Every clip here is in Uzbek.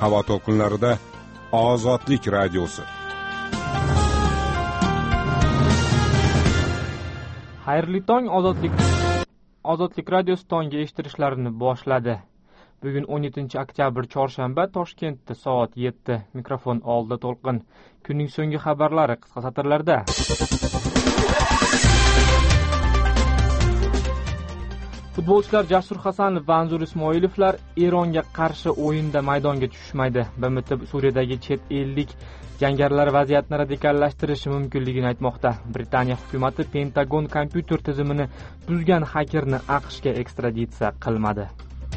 havo to'lqinlarida Ozodlik radiosi. Xayrli tong, Ozodlik radiosi tongi eshittirishlarini boshladi. Bugun 17-oktyabr chorshanba, Toshkentda soat 7. Mikrofon oldida To'lqin. Kunning so'nggi xabarlari qisqa satrlarda. Futbolchilar Jasur Hasanov va Anzur Ismoilovlar Eronga qarshi o'yinda maydonga tushmaydi. BMT Suriyadagi chet ellik jangarilar vaziyatni radikallashtirishi mumkinligini aytmoqda. Britaniya hukumati Pentagon kompyuter tizimini buzgan xakerni AQShga ekstraditsiya qilmadi.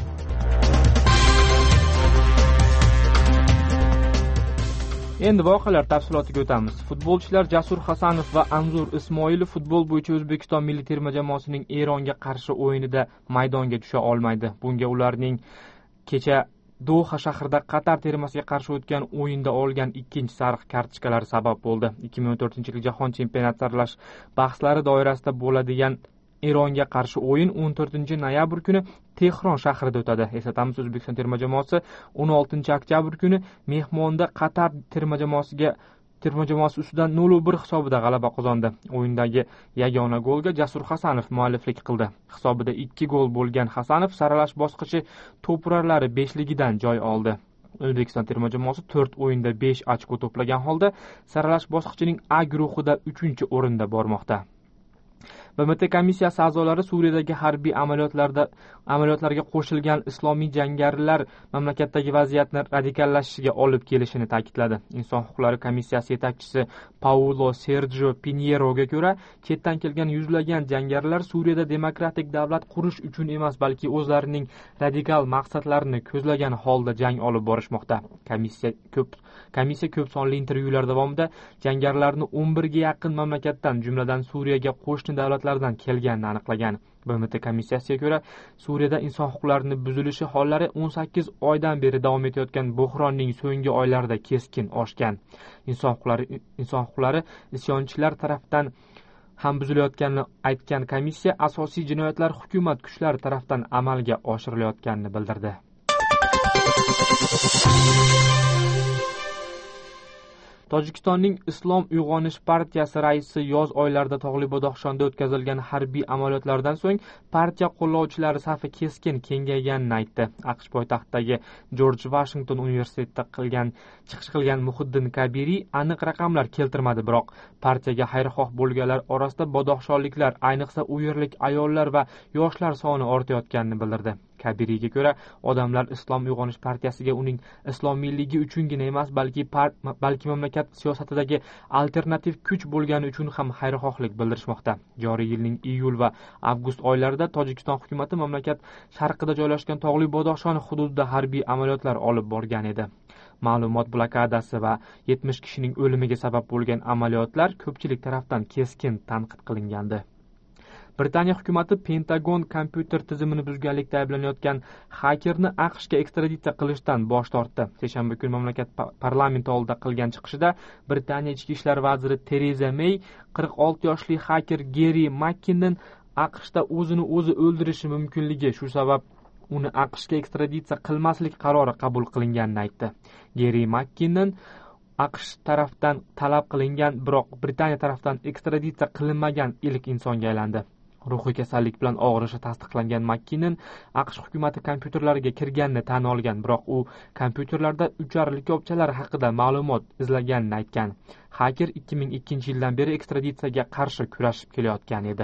Endi voqealar tafsilotiga o'tamiz. Futbolchilar Jasur Hasanov va Anzur Ismoilov futbol bo'yicha O'zbekiston milliy terma jamoasining Eronga qarshi o'yinida maydonga tusha olmaydi. Bunga ularning kecha Doha shahrida Qatar termasiga qarshi o'tgan o'yinda olgan ikkinchi sariq kartochkalari sabab bo'ldi. 2014-yil Jahon chempionati saralash bahslari doirasida bo'ladigan Eronga qarshi o'yin 14-noyabr kuni Tehron shahrida o'tadi. Eslatamiz, O'zbekiston terma jamoasi 16-oktyabr kuni mehmonda Qatar terma jamoasi ustidan 0-1 hisobida g'alaba qozondi. O'yindagi yagona golga Jasur Hasanov mualliflik qildi. Hisobida 2 gol bo'lgan Hasanov saralash bosqichi to'purarlari 5ligidan joy oldi. O'zbekiston terma jamoasi 4 o'yinda 5 ochko to'plagan holda saralash bosqichining A guruhida 3-o'rinda bormoqda. BMT komissiyasi a'zolari Suriyadagi harbiy amaliyotlarga qo'shilgan islomiy jangarilar mamlakatdagi vaziyatni radikallashishiga olib kelishini ta'kidladi. Inson huquqlari komissiyasi yetakchisi Paulo Sergio Pinieroga ko'ra, chetdan kelgan yuzlagan jangarilar Suriyada demokratik davlat qurish uchun emas, balki o'zlarining radikal maqsadlarini ko'zlagan holda jang olib borishmoqda. Komissiya ko'p sonli intervyular davomida jangarilarni 11 ga yaqin mamlakatdan, jumladan Suriyaga qo'shni davlatlardan kelganini aniqlagan. BMT komissiyasiga ko'ra, Suriyada inson huquqlarining buzilishi hollari 18 oydan beri davom etayotgan bo'hronning so'nggi oylarida keskin oshgan. Inson huquqlari isyonchilar tarafdan ham buzilayotganini aytgan komissiya, asosiy jinoyatlar hukumat kuchlari tarafdan amalga oshirilayotganini bildirdi. Tojikistonning Islom uyg'onish partiyasi raisi yoz oylarida Tog'li Badaxshonda o'tkazilgan harbiy amaliyotlardan so'ng partiya qo'llovchilari safi keskin kengayganini aytdi. AQSh poytaxtidagi Jorj Vashington universitetida chiqish qilgan Muhiddin Kabiriy aniq raqamlar keltirmadi, biroq partiyaga xayrixoh bo'lganlar orasida badaxshonliklar, ayniqsa u yerlik ayollar va yoshlar soni ortayotganini bildirdi. Kabiriyga ko'ra, odamlar Islom uyg'onish partiyasiga uning islomiyligi uchungina emas, balki mamlakat siyosatidagi alternativ kuch bo'lgani uchun ham xayrixohlik bildirishmoqda. Joriy yilning iyul va avgust oylarida Tojikiston hukumati mamlakat sharqida joylashgan Tog'li Badaxshon hududida harbiy amaliyotlar olib borgan edi. Ma'lumot blokadasi va 70 kishining o'limiga sabab bo'lgan amaliyotlar ko'pchilik tarafdan keskin tanqid qilingandi. Britaniya hukumati Pentagon kompyuter tizimini buzganlikda ayblanayotgan xakerni AQShga ekstraditsiya qilishdan bosh tortdi. Seshanba kuni mamlakat parlamenti oldida qilgan chiqishida Britaniya ichki ishlar vaziri Tereza May 46 yoshli xaker Geri Makkinning AQShda o'zini o'zi o'ldirishi mumkinligi, shu sabab uni AQShga ekstraditsiya qilmaslik qarori qabul qilinganini aytdi. Geri Makkinning AQSh tarafdan talab qilingan, biroq Britaniya tarafdan ekstraditsiya qilinmagan ilk insonga aylandi. Ruhiy kasallik bilan og'rishi tasdiqlangan Makkinning AQSh hukumati kompyuterlariga kirganini tan olgan, biroq u kompyuterlarda uchar likopchalar haqida ma'lumot izlaganini aytgan. Xaker 2002-yildan beri ekstraditsiyaga qarshi kurashib kelayotgan edi.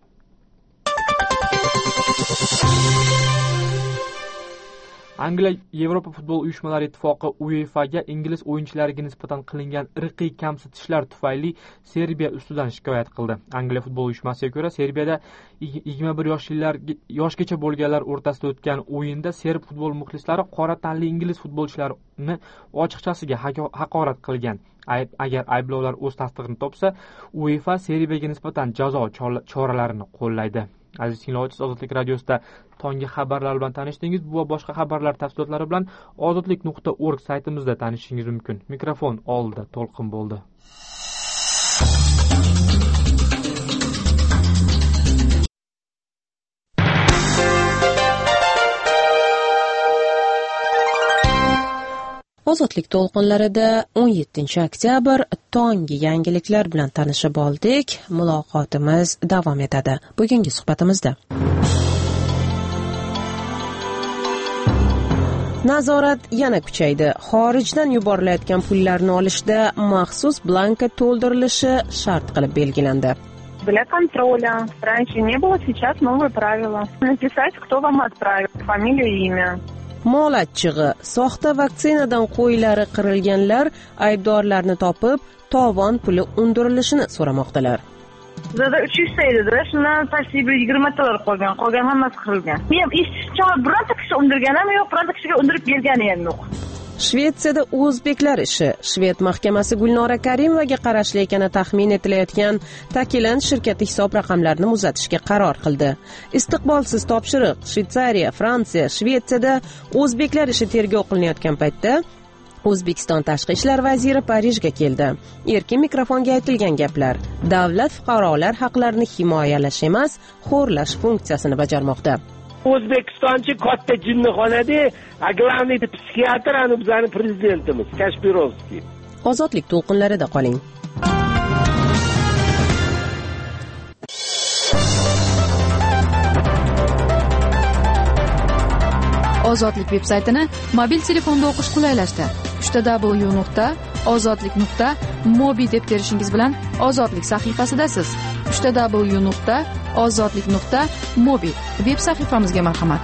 Angliya Yevropa futbol uyushmalari ittifoqi UEFAga ingliz o'yinchilariga nisbatan qilingan irqiy kamsitishlar tufayli Serbiya ustidan shikoyat qildi. Angliya futbol uyushmasiga ko'ra, Serbiyada 21 yoshgacha bo'lganlar o'rtasida o'tgan o'yinda serb futbol muxlislari qora tanli ingliz futbolchilarini ochiqchasiga haqorat qilgan. Agar ayblovlar o'z tasdig'ini topsa, UEFA Serbiyaga nisbatan jazo choralarini qo'llaydi. Aziz tinglovchi, Ozodlik radiosida tongi xabarlar bilan tanishdingiz. Bu va boshqa xabarlar tafsilotlari bilan ozodlik.org saytimizda tanishishingiz mumkin. Mikrofon oldida To'lqin bo'ldi. Ozodlik to'lqinlarida 17 oktyabr tonggi yangiliklar bilan tanishib oldik. Muloqotimiz davom etadi. Bugungi suhbatimizda nazorat yana kuchaydi. Xorijdan yuborilayotgan pullarni olishda maxsus blanka to'ldirilishi shart qilib belgilandi. Для контроля. Раньше не было, сейчас новые правила. Написать, кто вам отправил, фамилию и имя. Mol achchig'i. Soxta vaksinadan qo'ylari qirilganlar aybdorlarni topib, tovon puli undirilishini so'ramoqdalar. Bizda 300 edi, shundan tartibi 20 dollar qolgan. Qolgan hammasi qirilgan. Men eshitishimcha birorta kishi undirgan ham yo'q, birorta kishiga undirib bergani ham yo'q. Shvetsiyada o'zbeklar ishi. Shved mahkamasi Gulnora Karimovaga qarashli ekani taxmin etilayotgan Takiland shirkati hisob raqamlarini muzlatishga qaror qildi. Istiqbolsiz topshiriq Shvetsariya, Fransiya, Shvetsiyada o'zbeklar ishi tergov qilinayotgan paytda O'zbekiston tashqi ishlar vaziri Parijga keldi. Erkin mikrofonga aytilgan gaplar: davlat fuqarolar haqlarini himoyalash emas, xo'rlash funksiyasini bajarmoqda. O'zbekistonchi katta jinnixonada главный psixiatr bizning prezidentimiz Kashpirovskiy. Ozodlik to'lqinlarida qoling. Ozodlik veb-saytini mobil telefonda o'qish qulaylashdi. www.ozodlik.mobi deb terishingiz bilan Ozodlik sahifasidasiz. www.ozodlik.mobi veb sahifamizga marhamat.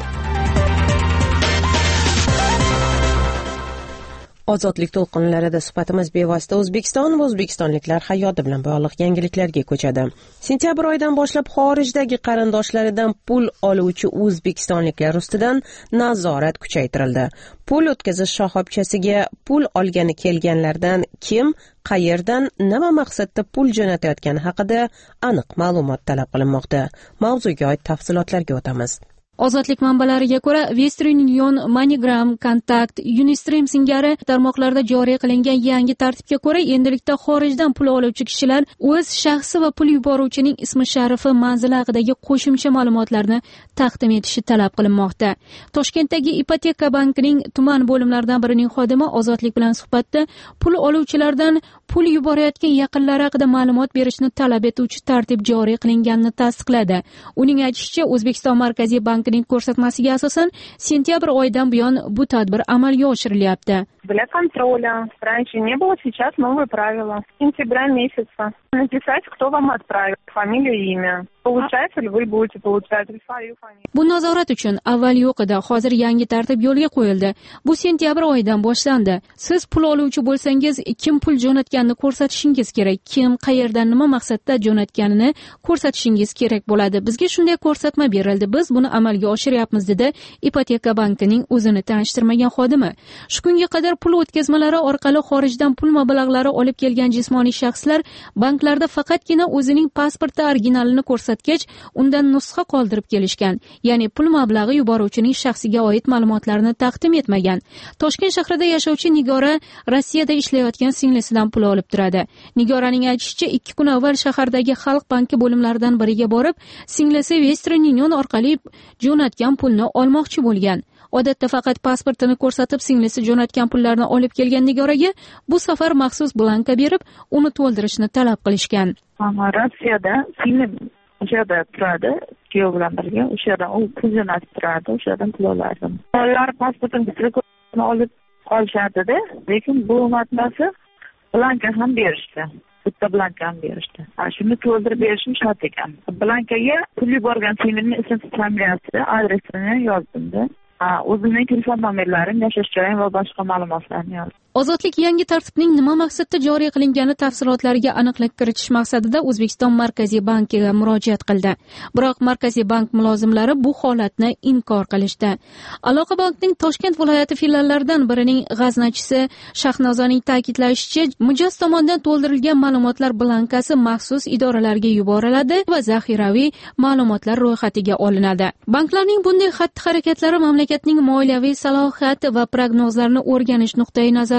Ozodlik to'lqinlarida suhbatimiz bevosita O'zbekiston va o'zbekistonliklar hayoti bilan bog'liq yangiliklarga ko'chadi. Sentyabr oyidan boshlab xorijdagi qarindoshlaridan pul oluvchi o'zbekistonliklar ustidan nazorat kuchaytirildi. Pul o'tkazish shoxobchasiga pul olgani kelganlardan kim, qayerdan, nima maqsadda pul jo'natayotgani haqida aniq ma'lumot talab qilinmoqda. Mavzuga oid tafsilotlarga o'tamiz. Ozodlik manbalariga ko'ra, Western Union, MoneyGram, Contact, Unistream singari tarmoqlarda joriy qilingan yangi tartibga ko'ra, endilikda xorijdan pul oluvchi kishilar o'z shaxsi va pul yuboruvchining ismi sharifi, manzili haqidagi qo'shimcha ma'lumotlarni taqdim etishi talab qilinmoqda. Toshkentdagi Ipoteka bankining tuman bo'limlaridan birining xodimi Ozodlik bilan suhbatda pul oluvchilardan pul yuborayotgan yaqinlari haqida ma'lumot berishni talab etuvchi tartib joriy qilinganini tasdiqladi. Uning aytishicha, O'zbekiston Markaziy bankining ko'rsatmasiga asosan sentyabr oyidan buyon bu tadbir amalga oshirilyapti. Для контроля. Раньше не было, сейчас новые правила. С сентября месяца. Написать, кто вам отправил, фамилию и имя. Получатель вы будете получатель, свою фамилию. Bu nazorat uchun avval yo'q edi, hozir yangi tartib yo'lga qo'yildi. Bu sentyabr oyidan boshlandi. Siz pul oluvchi bo'lsangiz, kim pul jo'natganini ko'rsatishingiz kerak, kim qayerdan nima maqsadda jo'natganini ko'rsatishingiz kerak bo'ladi. Bizga shunday ko'rsatma berildi. Biz buni amalga oshiryapmiz, dedi Ipoteka bankining o'zini tanishtirmagan xodimi. Shu kunga qadar pul o'tkazmalari orqali xorijdan pul mablag'lari olib kelgan jismoniy shaxslar banklarda faqatgina o'zining pasporti originalini ko'rsatgach, undan nusxa qoldirib kelishgan. Ya'ni pul mablag'i yuboruvchining shaxsiga oid ma'lumotlarni taqdim etmagan. Toshkent shahrida yashovchi Nigora Rossiyada ishlayotgan singlisidan pul olib turadi. Nigoraning aytishicha, 2 kun avval shahardagi Xalq banki bo'limlaridan biriga borib, singlisi Western Union orqali jo'natgan pulni olmoqchi bo'lgan. Odatda faqat pasportini ko'rsatib, singlisi jo'natgan pullarni olib kelgan Nigoraga bu safar maxsus blanka berib, uni to'ldirishni talab qilishgan. Rossiyada film o'sha yerda turadi, kuyov bilan birga. O'sha yerdan u pul jo'natib turadi, o'sha yerdan pul olardim. Ular pasportini olib qolishadi-da, lekin bu matnasi blanka ham berishdi. Bitta blanka ham berishdi. Shuni to'ldirib berishim shart ekan. Blankaga pul yuborgan singlini ismi, familiyasi, adresini yozdim-da. O'zimning telefon nomerlarim, yashash joyim va boshqa ma'lumotlarni yozdim. Ozodlik yangi tartibning nima maqsadda joriy qilingani tafsilotlariga aniqlik kiritish maqsadida O'zbekiston Markaziy bankiga murojaat qildi. Biroq Markaziy bank mulozimlari bu holatni inkor qilishdi. Aloqa bankning Toshkent viloyati filiallaridan birining g'aznachisi Shahnozaning ta'kidlashicha, mijoz tomonidan to'ldirilgan ma'lumotlar blankasi maxsus idoralarga yuboriladi va zaxiraviy ma'lumotlar ro'yxatiga olinadi. Banklarning bunday xatti-harakatlari mamlakatning moliyaviy salohiyati va prognozlarini o'rganish nuqtai nazaridan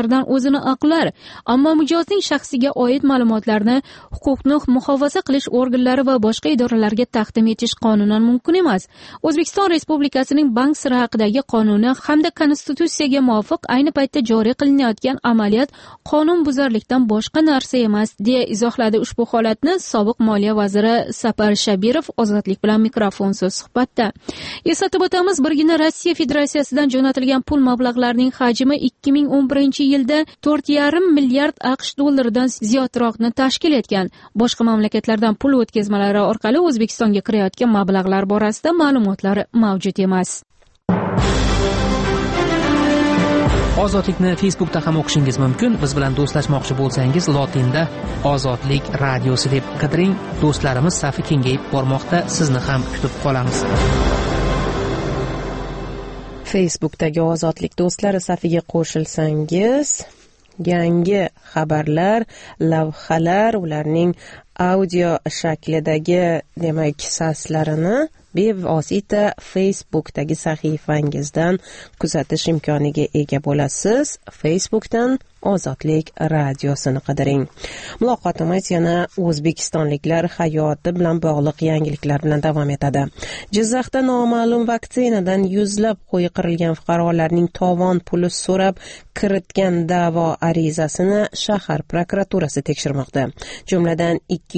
nazaridan o'zini oqlar, ammo mijozning shaxsiga oid ma'lumotlarni huquqni muhofaza qilish organlari va boshqa idoralarga taqdim etish qonunan mumkin emas. O'zbekiston Respublikasining bank siri haqidagi qonuni hamda konstitutsiyaga muvofiq ayni paytda joriy qilinayotgan amaliyot qonunbuzarlikdan boshqa narsa emas, deya izohladi ushbu holatni sobiq moliya vaziri Sapar Shabirov Ozodlik bilan mikrofonsiz suhbatda. Eslatib o'tamiz, birgina Rossiya Federatsiyasidan jo'natilgan pul mablag'larining hajmi 2011-yilda 4,5 milliard AQSh dollaridan ziyodroqni tashkil etgan. Boshqa mamlakatlardan pul o'tkazmalari orqali O'zbekistonga kirayotgan mablag'lar borasida ma'lumotlar mavjud emas. Ozodlikni Facebookda ham o'qishingiz mumkin. Biz bilan do'stlashmoqchi bo'lsangiz, lotinda Ozodlik radiosi deb qidiring. Do'stlarimiz safi kengayib bormoqda. Sizni ham kutib qolamiz. Facebookdagi Ozodlik do'stlari safiga qo'shilsangiz, yangi xabarlar, lavhalar, ularning audio shaklidagi, demak, saslarini bevosita Facebookdagi sahifangizdan kuzatish imkoniga ega bo'lasiz. Facebookdan Ozodlik radiosini qidiring. Muloqotimiz yana o'zbekistonliklar hayoti bilan bog'liq yangiliklar bilan davom etadi. Jizzaxda noma'lum vaksinadan yuzlab qo'y qirilgan fuqarolarning tovon puli so'rab kiritgan da'vo arizasini shahar prokuraturasi tekshirmoqda. Jumladan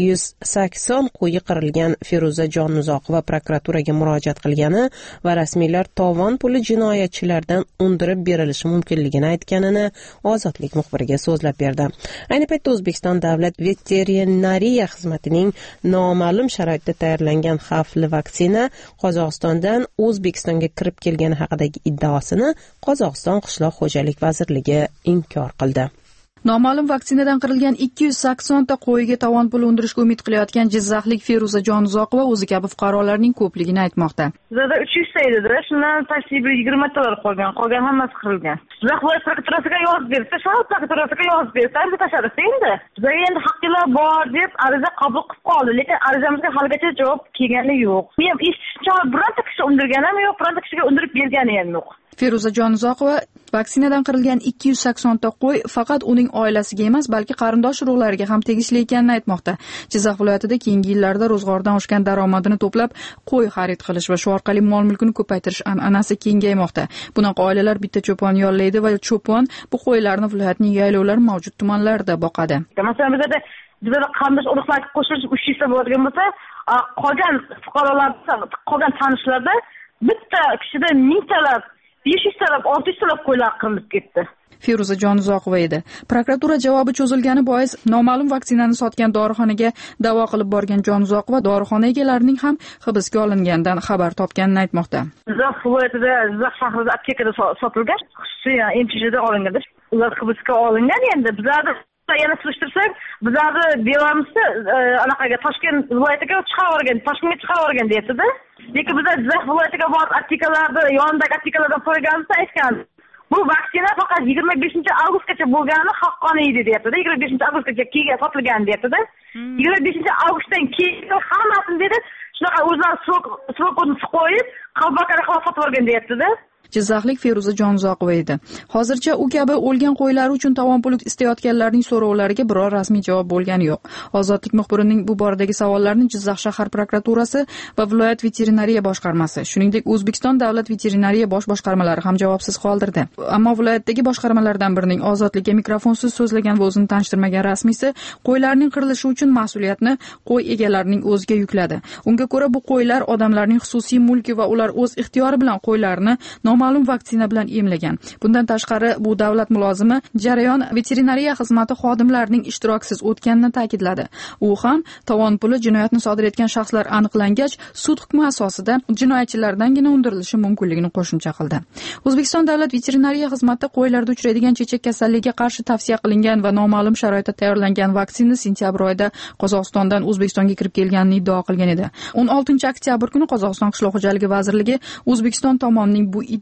280 qo'yi qirilgan Feruza Jonmuzoqova prokuraturaga murojaat qilgani va rasmiylar tovon puli jinoyatchilardan undirib berilishi mumkinligini aytganini Ozodlik muxbiriga so'zlab berdi. Ayni paytda O'zbekiston davlat veterinariya xizmatining noma'lum sharoitda tayyorlangan xavfli vaksina Qozog'istondan O'zbekistonga kirib kelgani haqidagi iddaosini Qozog'iston qishloq xo'jalik vazirligi inkor qildi. Noma'lum vaksinadan qirilgan 280 ta qo'yga tovon puli undirishga umid qilayotgan jizzaxlik Feruza Jonmuzoqova o'zi kabi fuqarolarning ko'pligini aytmoqda. Bizda 300 ta edi, shundan tashkil 20 talar qolgan hammasi qirilgan. Jizzax viloyat prokuraturasiga yozib bersa, shahar prokuraturasiga yozib bersa, biz tasharruf endi. Bizga endi haqqinglar bor deb ariza qabul qilib qoldi, lekin arizamizga haligacha javob kelgani yo'q. Men eshitishimcha birorta kishi undirgani ham yo'q, birorta kishiga undirib bergani ham yo'q. Feruza Jonmuzoqova vaksinadan qirilgan 280 ta qo'y faqat uning oilasiga emas, balki qarindosh urug'lariga ham tegishli ekanini aytmoqda. Jizzax viloyatida keyingi yillarda ro'zg'ordan oshgan daromadini to'plab qo'y xarid qilish va shu orqali mol-mulkini ko'paytirish an'anasi kengaymoqda. Bunaqa oilalar bitta cho'pon yollaydi va cho'pon bu qo'ylarni viloyatning yaylovlari mavjud tumanlarida boqadi. Masalan, bizda qarindosh urug'larga qo'shilish 300 ta bo'ladigan bo'lsa, qolgan fuqarolar, qolgan tanishlarda bitta kishida 1000 talab, 500 talab, 600 talab qo'ylar qilinib ketdi. Feruza Jonmuzoqova edi. Prokuratura javobi cho'zilgani bois noma'lum vaksinani sotgan dorixonaga da'vo qilib borgan Jonmuzoqova dorixona egalarining ham hibsga olingandan xabar topganini aytmoqda. Jizzax viloyatida, Jizzax shahrida aptekada sotilgan, xususiy MTJda olingan. Ular hibsga olingan. Endi bizlarni yana surishtirsak, bizlarni Belarusda anaqaga Toshkent viloyatiga chiqarib Toshkentga chiqarib deyapti-da. Lekin bizlar Jizzax viloyatiga borib aptekalarni yonidagi aptekalardan so'raganimizda aytgan, bu vaksina faqat 25-avgustgacha bo'lgani haqqoniy edi deyapti-da. 25-avgustgacha keyin sotilgan deyapti-da. 25-avgustdan keyin hammasini dedi, shunaqa o'zlari srokni qo'yib, qalbakari qilib sotib olgan deyapti-da. Jizzaxlik Feruza Jonmuzoqova edi. Hozircha u kabi o'lgan qo'ylar uchun tovon puli istayotganlarning so'rovlariga biror rasmiy javob bo'lgani yo'q. Ozodlik muxbirining bu boradagi savollarini Jizzax shahar prokuraturasi va viloyat veterinariya boshqarmasi, shuningdek O'zbekiston davlat veterinariya bosh boshqarmalari ham javobsiz qoldirdi. Ammo viloyatdagi boshqarmalardan birining Ozodlikka mikrofonsiz so'zlagan va o'zini tanishtirmagan rasmiysi qo'ylarning qirilishi uchun mas'uliyatni qo'y egalarining o'ziga yukladi. Unga ko'ra bu qo'ylar odamlarning xususiy mulki va ular o'z ixtiyori bilan qo'ylarni noma'lum vaksina bilan emlagan. Bundan tashqari bu davlat mulozimi jarayon veterinariya xizmati xodimlarining ishtiroksiz o'tganini ta'kidladi. U ham tovon puli jinoyatni sodir etgan shaxslar aniqlangach, sud hukmi asosida jinoyatchilardangina undirilishi mumkinligini qo'shimcha qildi. O'zbekiston davlat veterinariya xizmati qo'ylarda uchraydigan chechak kasalligiga qarshi tavsiya qilingan va noma'lum sharoitda tayyorlangan vaksina sentyabr oyida Qozog'istondan O'zbekistonga kirib kelganini iddao qilgan edi. 16 oktyabr kuni Qozog'iston qishloq xo'jaligi vazirligi O'zbekiston tomonining bu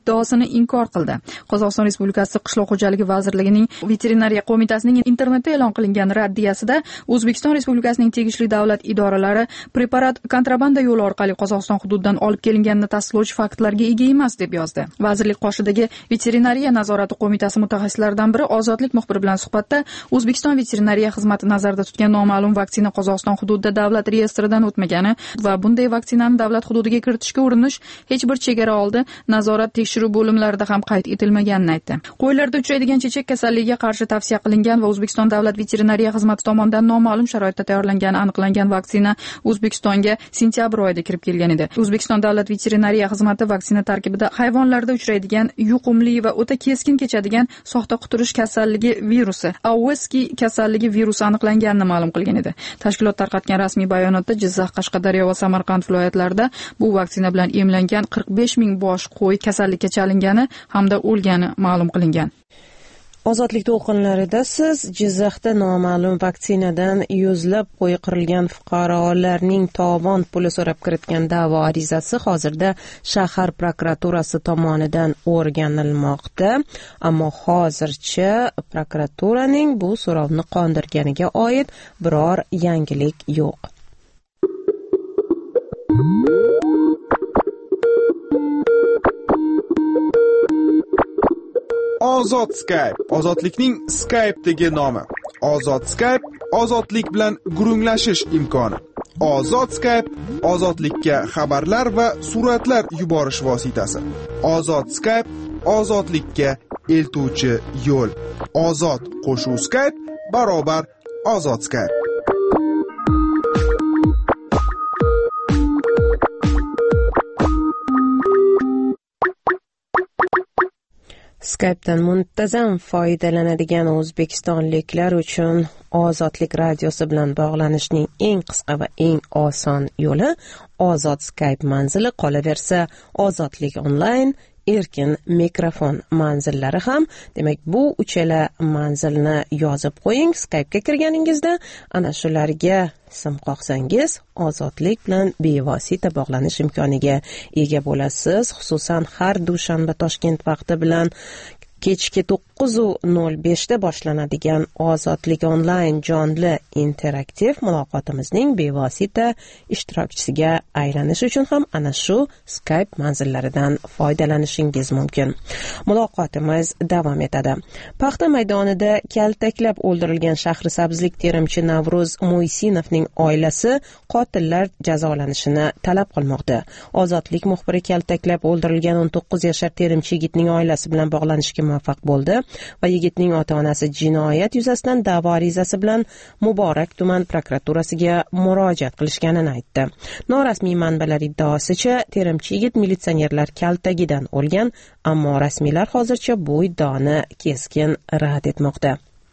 iddaosini inkor qildi. Qozog'iston Respublikasi Qishloq xo'jaligi vazirligining veterinariya qo'mitasining internetda e'lon qilingan raddiyasida O'zbekiston Respublikasining tegishli davlat idoralari preparat kontrabanda yo'li orqali Qozog'iston hududidan olib kelinganini tasdiqlovchi faktlarga ega emas deb yozdi. Vazirlik qoshidagi veterinariya nazorati qo'mitasi mutaxassislaridan biri Ozodlik muxbiri bilan suhbatda O'zbekiston veterinariya xizmati nazarda tutgan noma'lum vaksina Qozog'iston hududida davlat reyestridan o'tmagani va bunday vaksinani davlat hududiga kiritishga urinish hech bir chegara oldi nazorat tekshiruv bo'limlarida ham qayd etilmaganini aytdi. Qo'ylarda uchraydigan chechak kasalligiga qarshi tavsiya qilingan va O'zbekiston davlat veterinariya xizmati tomonidan noma'lum sharoitda tayyorlangani aniqlangan vaksina O'zbekistonga sentyabr oyida kirib kelgan edi. O'zbekiston davlat veterinariya xizmati vaksina tarkibida hayvonlarda uchraydigan yuqumli va o'ta keskin kechadigan soxta quturish kasalligi virusi, Aweski kasalligi virusi aniqlanganini ma'lum qilgan edi. Tashkilot tarqatgan rasmiy bayonotda Jizzax, Qashqadaryo va Samarqand viloyatlarida bu vaksina bilan emlangan 45 ming bosh qo'y kasallikka chalingani hamda o'lgani ma'lum qilingan. Ozodlik to'lqinlarida siz Jizzaxda noma'lum vaksinadan yuzlab qo'y qirilgan fuqarolarning tovon puli so'rab kiritgan da'vo arizasi hozirda shahar prokuraturasi tomonidan o'rganilmoqda, ammo hozircha prokuraturaning bu so'rovni qondirganiga oid biror yangilik yo'q. Ozod Skype, ozodlikning Skype'dagi nomi. Ozod Skype, ozodlik bilan gurunglashish imkoni. Ozod Skype, ozodlikka xabarlar va suratlar yuborish vositasi. Ozod Skype, ozodlikka eltuvchi yo'l. Ozod qo'shuv Skype barobar Ozod Skype. Skype'dan muntazam foydalanadigan o'zbekistonliklar uchun Ozodlik radiosi bilan bog'lanishning eng qisqa va eng oson yo'li Ozod Skype manzili qolaversa Ozodlik onlayn erkin mikrofon manzillari ham. Demak, bu uchala manzilni yozib qo'ying. Skype'ga kirganingizda ana shularga sim qoqsangiz Ozodlik bilan bevosita bog'lanish imkoniga ega bo'lasiz. Xususan har dushanba Toshkent vaqti bilan kechki 9:05 da boshlanadigan Ozodlik onlayn jonli interaktiv muloqotimizning bevosita ishtirokchisiga aylanish uchun ham ana shu Skype manzillaridan foydalanishingiz mumkin. Muloqotimiz davom etadi. Paxta maydonida kaltaklab o'ldirilgan Shahrisabzlik terimchi Navruz Mo'ysinovning oilasi qotillar jazolanishini talab qilmoqda. Ozodlik muxbiri kaltaklab o'ldirilgan 19 yashar terimchi yigitning oilasi bilan bog'lanishga muvaffaq bo'ldi va yigitning ota-onasi jinoyat yuzasidan da'vo arizasi bilan Muborak tuman prokuraturasiga murojaat qilishganini aytdi. Norasmiy manbalar iddaosicha terimchi yigit militsionerlar kaltagidan o'lgan, ammo rasmiylar hozircha bu iddaoni keskin rad etmoqda.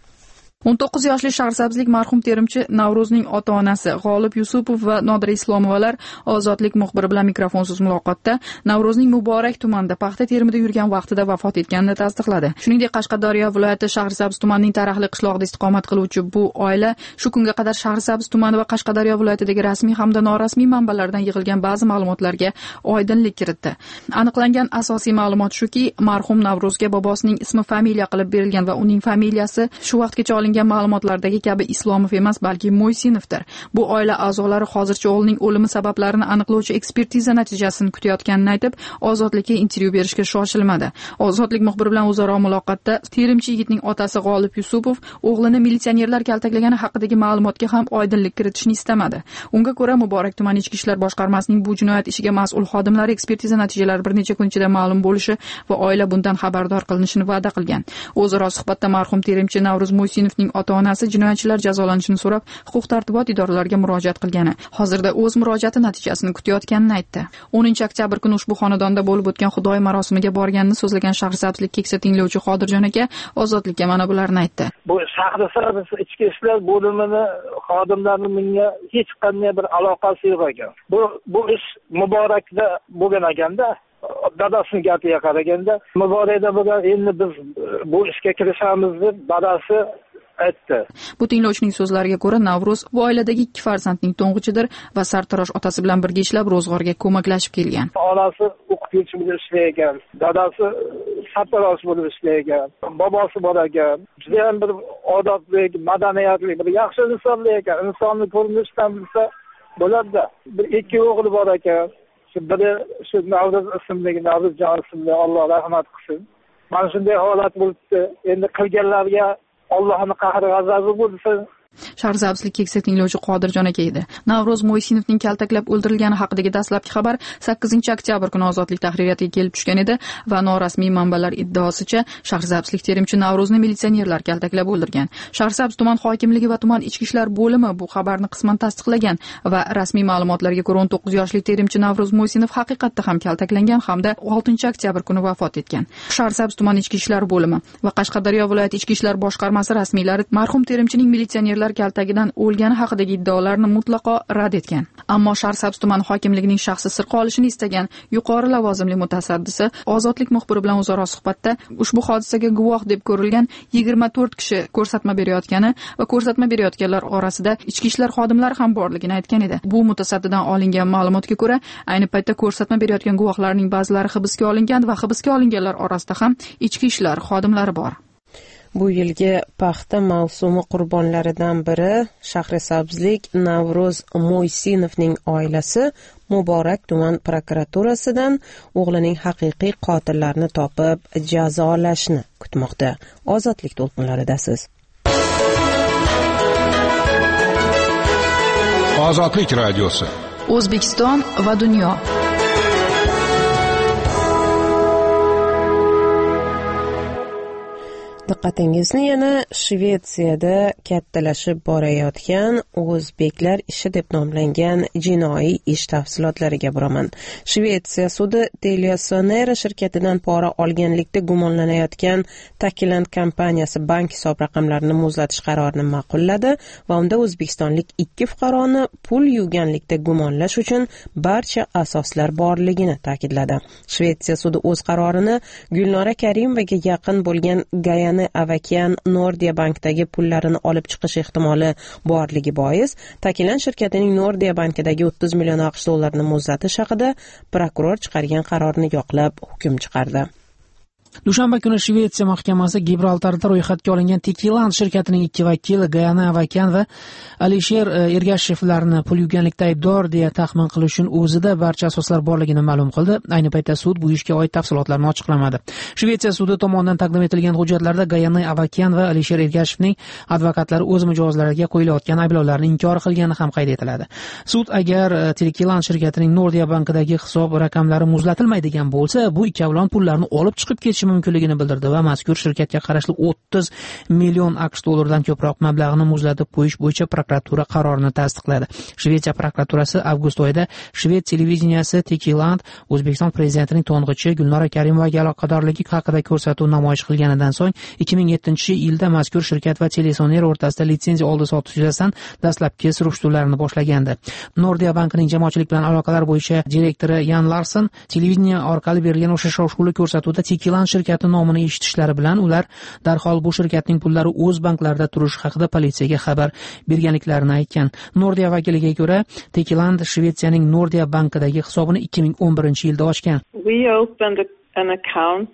19 yoshli Shahrisabzlik marhum terimchi Navruzning ota-onasi G'olib Yusupov va Nodira Islomovalar Ozodlik muxbiri bilan mikrofonsiz muloqotda Navruzning Muborak tumanida paxta terimida yurgan vaqtida vafot etganini tasdiqladi. Shuningdek, Qashqadaryo viloyati Shahrisabz tumanining Taraxli qishlog'ida istiqomat qiluvchi bu oila shu kunga qadar Shahrisabz tumani va Qashqadaryo viloyatidagi rasmiy hamda norasmiy manbalardan yig'ilgan ba'zi ma'lumotlarga oydinlik kiritdi. Aniqlangan asosiy ma'lumot shuki, marhum Navruzga bobosining ismi familiya qilib berilgan va uning familiyasi shu vaqtgacha ma'lumotlardagi kabi Islomov emas, balki Mo'ysinovdir. Bu oila a'zolari hozircha o'g'lining o'limi sabablarini aniqlovchi ekspertiza natijasini kutayotganini aytib, Ozodlikka intervyu berishga shoshilmadi. Ozodlik muxbiri bilan o'zaro muloqotda terimchi yigitning otasi G'olib Yusupov o'g'lini militsionerlar kaltaklagani haqidagi ma'lumotga ham oydinlik kiritishni istamadi. Unga ko'ra, Muborak tuman ichki ishlar boshqarmasining bu jinoyat ishiga mas'ul xodimlari ekspertiza natijalari bir necha kun ichida ma'lum bo'lishi va oila bundan xabardor qilinishini va'da qilgan. O'zaro suhbatda marhum terimchi Navruz Mo'ysinovning ota-onasi jinoyatchilar jazolanishini so'rab huquq-tartibot idoralariga murojaat qilgani, hozirda o'z murojaati natijasini kutayotganini aytdi. 10 oktyabr kuni ushbu xonadonda bo'lib o'tgan xudoy marosimiga borganini so'zlagan Shahrisabzlik keksa tinglovchi Qodirjon aka Ozodlikka mana bularni aytdi. Bu Shahrisabz ichki ishlar bo'limini xodimlari menga hech qanday bir aloqasi yo'q ekan. Bu ish Muborakda bo'lgan ekanda, dadasining gapiga qaraganda Muborakda bo'lgan, endi biz bu ishga kirishamiz deb dadasi aytdi. Bu tinglovchining so'zlariga ko'ra, Navruz bu oiladagi 2 farzandning to'ng'ichidir va sartarosh otasi bilan birga ishlab ro'zg'orga ko'maklashib kelgan. Onasi o'qituvchi bo'lib ishlagan, dadasi sartarosh bo'lib ishlagan, bobosi bor ekan. Juda ham bir odobli, madaniyatli, bir yaxshi insonlar ekan. Insonni ko'rinishdan bilsa bo'ladi. Bir 2 o'g'li bor ekan. Biri shu Navruz ismli, Navruzjon ismli, Alloh rahmat qilsin. Mana shunday holat bo'libdi. Endi qilganlarga Allohning qahri g'azabi bo'lsin. Shahrisabzlik keksa tinglovchi Qodirjon aka edi. Navruz Mo'ysinovning kaltaklab o'ldirilgani haqidagi dastlabki xabar 8-oktyabr kuni Ozodlik tahririyatiga kelib tushgan edi va norasmiy manbalar iddaosicha Shahrisabzlik terimchi Navruzni militsionerlar kaltaklab o'ldirgan. Shahrisabz tuman hokimligi va tuman ichki ishlar bo'limi bu xabarni qisman tasdiqlagan va rasmiy ma'lumotlarga ko'ra 19 yoshli terimchi Navruz Mo'ysinov haqiqatda ham kaltaklangan hamda 6-oktyabr kuni vafot etgan. Shahrisabz tuman ichki ishlar bo'limi va Qashqadaryo viloyat ichki ishlar boshqarmasi rasmiylari marhum terimchining militsionerlar kaltagidan o'lgani haqidagi iddaolarni mutlaqo rad etgan. Ammo Shahrisabz tuman hokimligining shaxsi sir qolishini istagan yuqori lavozimli mutasaddisi Ozodlik muxbiri bilan o'zaro suhbatda ushbu hodisaga guvoh deb ko'rilgan 24 kishi ko'rsatma berayotgani va ko'rsatma berayotganlar orasida ichki ishlar xodimlari ham borligini aytgan edi. Bu mutasaddidan olingan ma'lumotga ko'ra, ayni paytda ko'rsatma berayotgan guvohlarning ba'zilari hibsga olingan va hibsga olinganlar orasida ham ichki ishlar xodimlari bor. Bu yilgi paxta mavsumi qurbonlaridan biri Shahrisabzlik Navruz Mo'ysinovning oilasi Muborak tuman prokuraturasidan o'g'lining haqiqiy qotillarini topib jazolashni kutmoqda. Ozodlik to'lqinlaridasiz. Ozodlik radiosi. O'zbekiston va dunyo. Diqqatingizni yana Shvetsiyada kattalashib borayotgan o'zbeklar ishi deb nomlangan jinoiy ish tafsilotlariga buraman. Shvetsiya sudi Teliasonera shirkatidan pora olganlikda gumonlanayotgan Takiland kompaniyasi bank hisob raqamlarini muzlatish qarorini ma'qulladi va unda o'zbekistonlik 2 fuqaroni pul yuvganlikda gumonlash uchun barcha asoslar borligini ta'kidladi. Shvetsiya sudi o'z qarorini Gulnora Karimovaga yaqin bo'lgan Gayana Avakian Nordia bankdagi pullarini olib chiqish ehtimoli borligi bois Takiland shirkatining Nordia bankidagi 30 million AQSh dollarini muzlatish haqida prokuror chiqargan qarorni yoqlab hukm chiqardi. Dushanba kuni Shvetsiya mahkamasi Gibraltarda ro'yxatga olingan Takiland shirkatining 2 vakili Gayana Avakian va Alisher Ergashevlarni pul yuvganlikda aybdor deya taxmin qilish uchun o'zida barcha asoslar borligini ma'lum qildi. Ayni paytda sud bu ishga oid tafsilotlarni ochiqlamadi. Shvetsiya sudi tomonidan taqdim etilgan hujjatlarda Gayana Avakian va Alisher Ergashevning advokatlari o'z mijozlariga qo'yilayotgan ayblovlarni inkor qilgani ham qayd etiladi. Sud agar Takiland shirkatining Nordia bankidagi hisob raqamlari muzlatilmaydigan bo'lsa, bu ikkovlon pullarni olib chiqib ketishi mumkinligini bildirdi va mazkur shirkatga qarashli 30 million AQSh dollaridan ko'proq mablag'ni muzlatib qo'yish bo'yicha prokuratura qarorini tasdiqladi. Shvetsiya prokuraturasi avgust oyida Shvets televideniyasi Takiland O'zbekiston prezidentining to'ng'ichi Gulnora Karimovaga aloqadorligi haqida ko'rsatuv namoyish qilganidan so'ng 2007-yilda mazkur shirkat va Telesoner o'rtasida litsenziya oldi-sotish yuzasidan dastlabki surishtiruvlarni boshlagandi. Nordia bankining jamoatchilik bilan aloqalar bo'yicha direktori Jan Larsen televideniya orqali berilgan o'sha shov-shuvli ko'rsatuvda Takiland shirkati nomini eshitishlari bilan ular darhol bu shirkatning pullari o'z banklarida turishi haqida politsiyaga xabar berganliklarini aytgan. Nordia vakiliga ko'ra, Takiland Shvetsiyaning Nordia bankidagi hisobini 2011-yilda ochgan. We opened an account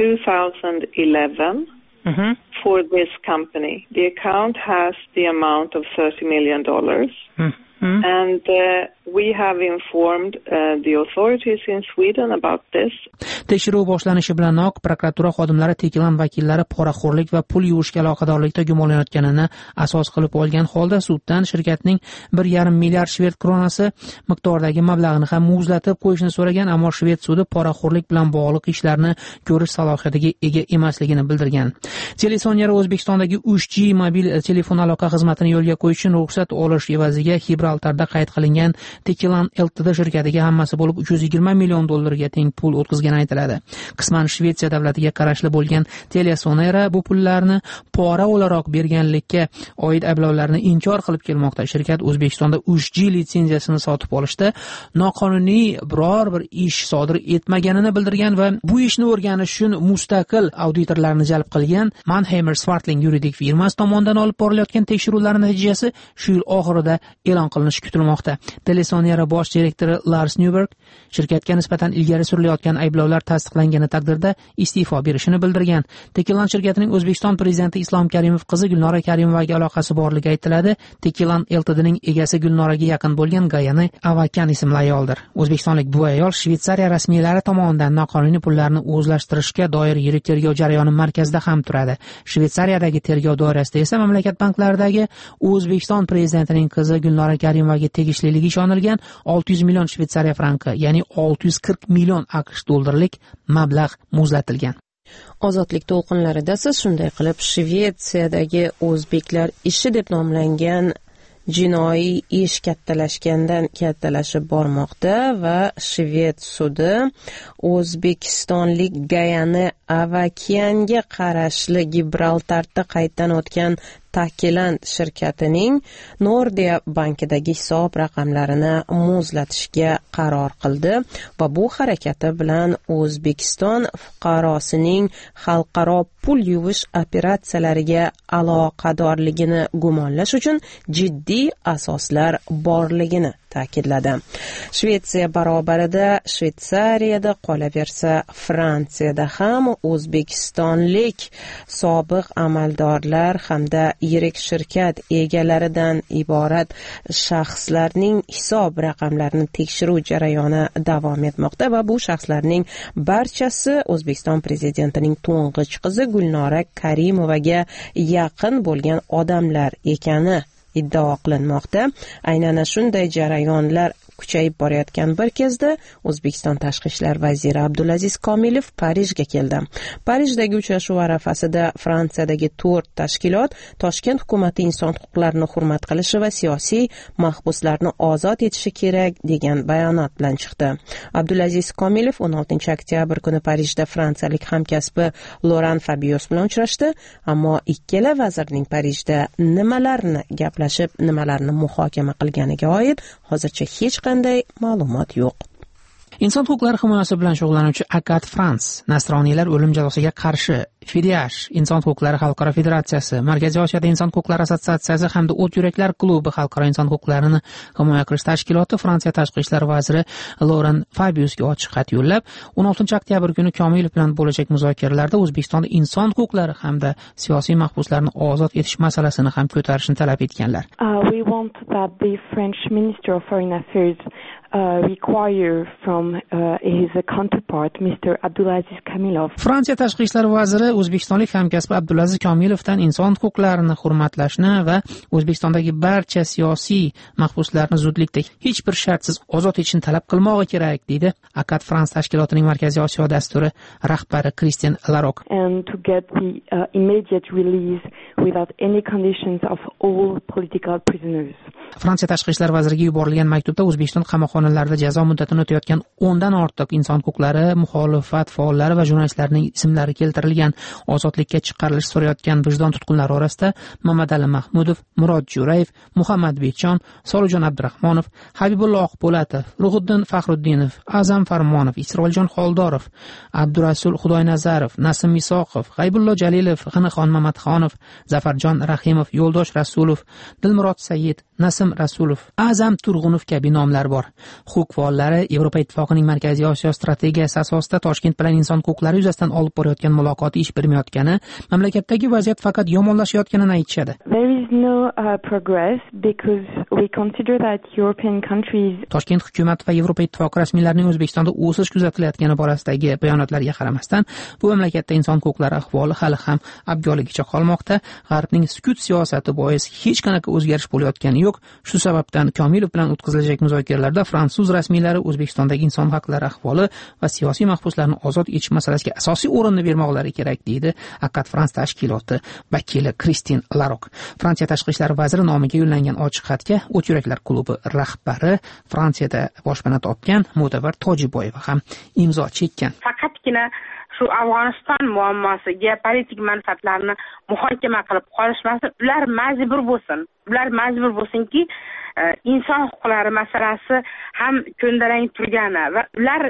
2011 for this company. The account has the amount of $30 million. And we have informed the authorities in Sweden about this. Tekshiruv boshlanishi bilanoq prokuratura xodimlari Takiland vakillari poraxo'rlik va pul yuvishga aloqadorlikda gumonlanayotganini asos qilib olgan holda suddan shirkatning 1,5 milliard shved kronasi miqdoridagi mablag'ini ham muzlatib qo'yishni so'ragan, ammo shved sudi poraxo'rlik bilan bog'liq ishlarni ko'rish salohiyatiga ega emasligini bildirgan. Telesoner O'zbekistondagi 3G mobil telefon aloqa xizmatini yo'lga qo'yish uchun ruxsat olish evaziga Gibraltar Gibraltarda qayd qilingan Tekilan Ltd shirkatiga hammasi bo'lib $320 million teng pul o'tkazgani aytiladi. Qisman Shvetsiya davlatiga qarashli bo'lgan Telesonera bu pullarni pora o'laroq berganlikka oid ayblovlarni inkor qilib kelmoqda. Shirkat O'zbekistonda 3G litsenziyasini sotib olishda noqonuniy biror bir ish sodir etmaganini bildirgan va bu ishni o'rganish uchun mustaqil auditorlarni jalb qilgan. Mannheimer Swartling yuridik firmasi tomonidan olib borilayotgan tekshiruvlar natijasi shu yil oxirida e'lon qilinishi kutilmoqda. Telesonera bosh direktori Lars Newberg shirkatga nisbatan ilgari surilayotgan ayblovlar tasdiqlangani taqdirda iste'fo berishini bildirgan. Tekilan shirkatining O'zbekiston prezidenti Islom Karimov qizi Gulnora Karimovaga aloqasi borligi aytiladi. Tekilan Ltdning egasi Gulnoraga yaqin bo'lgan Gayane Avakan ismli ayoldir. O'zbekistonlik bu ayol Shveysariya rasmiylari tomonidan noqonuniy pullarni o'zlashtirishga doir yirik tergov jarayoni markazida ham turadi. Shveysariyadagi tergov doirasida esa mamlakat banklaridagi O'zbekiston prezidentining qizi Gulnora Karimovaga tegishliligi ishonilgan 600 million Shveysariya franki, ya'ni 640 million AQSh dollarlik mablag' muzlatilgan. Ozodlik to'lqinlarida siz shunday qilib Shvetsiyadagi o'zbeklar ishi deb nomlangan jinoiy ish kattalashgandan kattalashib bormoqda va Shved sudi o'zbekistonlik Gayane Avakanga qarashli Gibraltarda qaytadan o'tgan Takiland shirkatining Nordea bankidagi hisob raqamlarini muzlatishga qaror qildi va bu harakati bilan O'zbekiston fuqarosining xalqaro pul yuvish operatsiyalariga aloqadorligini gumonlash uchun jiddiy asoslar borligini ta'kidladi. Shvetsiya barobarida Shveysariyada qolaversa Fransiyada ham o'zbekistonlik sobiq amaldorlar hamda yirik shirkat egalaridan iborat shaxslarning hisob raqamlarini tekshiruv jarayoni davom etmoqda va bu shaxslarning barchasi O'zbekiston prezidentining to'ng'ich qizi Gulnora Karimovaga yaqin bo'lgan odamlar ekani iddao qilinmoqda. Aynan shunday jarayonlar kuchayib borayotgan bir kezda O'zbekiston tashqi ishlar vaziri Abdulaziz Komilov Parijga keldi. Parijdagi uchrashuv arafasida Fransiyadagi 4 tashkilot Toshkent hukumati inson huquqlarini hurmat qilishi va siyosiy mahbuslarni ozod etishi kerak degan bayonot bilan chiqdi. Abdulaziz Komilov 16 oktyabr kuni Parijda fransiyalik hamkasbi Laurent Fabius bilan uchrashdi, ammo ikkala vazirning Parijda nimalarni gaplashib, nimalarni muhokama qilganiga oid hozircha hech qanday ma'lumot yo'q. Inson huquqlari himoyasi bilan shug'ullanuvchi Akat Frans, nasroniylar o'lim jazosiga qarshi Fidiash, Inson huquqlari xalqaro federatsiyasi, Markaziy Osiyoda inson huquqlari assotsiatsiyasi hamda O't yuraklar klubi xalqaro inson huquqlarini himoya qilish tashkiloti Fransiya tashqi ishlar vaziri Laurent Fabiusga ochiq xat yo'llab, 16 oktyabr kuni Komilov bilan bo'lajak muzokaralarda O'zbekistonda inson huquqlari hamda siyosiy mahbuslarni ozod etish masalasini ham ko'tarishni talab etganlar. We want that the French Minister of Foreign Affairs require from his counterpart Mr. Abdulaziz Komilov. Fransiya tashqi ishlar vaziri O'zbekistonlik hamkasbi Abdulaziz Komilovdan inson huquqlarini hurmatlashni va O'zbekistondagi barcha siyosiy mahbuslarni zudlikda hech bir shartsiz ozod etishni talab qilmog'i kerak, deydi Akat Frans tashkilotining Markaziy Osiyo dasturi rahbari Christian Larok. And to get the immediate release without any conditions of all political prisoners. Fransiya tashqi ishlar vaziriga yuborilgan maktubda O'zbekiston qamoqxonalarida jazo muddatini o'tayotgan 10 dan ortiq inson huquqlari muxolifat faollari va jurnalistlarning ismlari keltirilgan. Ozodlikka chiqarilish so'rayotgan vijdon tutqunlari orasida Mamadali Mahmudov, Murod Jo'rayev, Muhammad Bekjon, Solijon Abdurahmonov, Habibullo Oqpo'latov, Ruhiddin Faxruddinov, Azam Farmonov, Isroiljon Xoldorov, Abdurasul Xudoynazarov, Nasim Misoqov, G'aybullo Jalilov, G'inixon Mamatxonov, Zafarjon Rahimov, Yo'ldosh Rasulov, Dilmurod Said, Nasim Rasulov, Azam Turg'unov kabi nomlar bor. Huquq faollari Yevropa Ittifoqining Markaziy Osiyo strategiyasi asosida Toshkent bilan inson huquqlari yuzasidan olib borayotgan muloqoti ish bermayotgani, mamlakatdagi vaziyat faqat yomonlashayotganini aytishadi. There is no progress because we consider that European countries Toshkent hukumat va Yevropa Ittifoqi rasmiylarining O'zbekistonda o'sish kuzatilayotgani borasidagi bayonotlarga qaramasdan, bu mamlakatda inson huquqlari ahvoli hali ham abgorligicha qolmoqda. G'arbning sukut siyosati bois hech qanaqa o'zgarish bo'layotgani yo'q. Shu sababdan Komilov bilan o'tkazilajak muzokaralarda fransuz rasmiylari O'zbekistondagi inson huquqlari ahvoli va siyosiy mahbuslarni ozod etish masalasiga asosiy o'rinni bermoqlari kerak. kerak, deydi Akkad France tashkiloti vakili Kristin Larok. Fransiya tashqi ishlar vaziri nomiga yo'llangan ochiq xatga O't yuraklar klubi rahbari, Fransiyada boshpana topgan Mo'tabar Tojiboyeva ham imzo chekkan. Faqatgina shu Afg'oniston muammosi geopolitik manfaatlarni muhokama qilib qolishmasin, ular majbur bo'lsinki, inson huquqlari masalasi ham ko'ndalang turgani va ular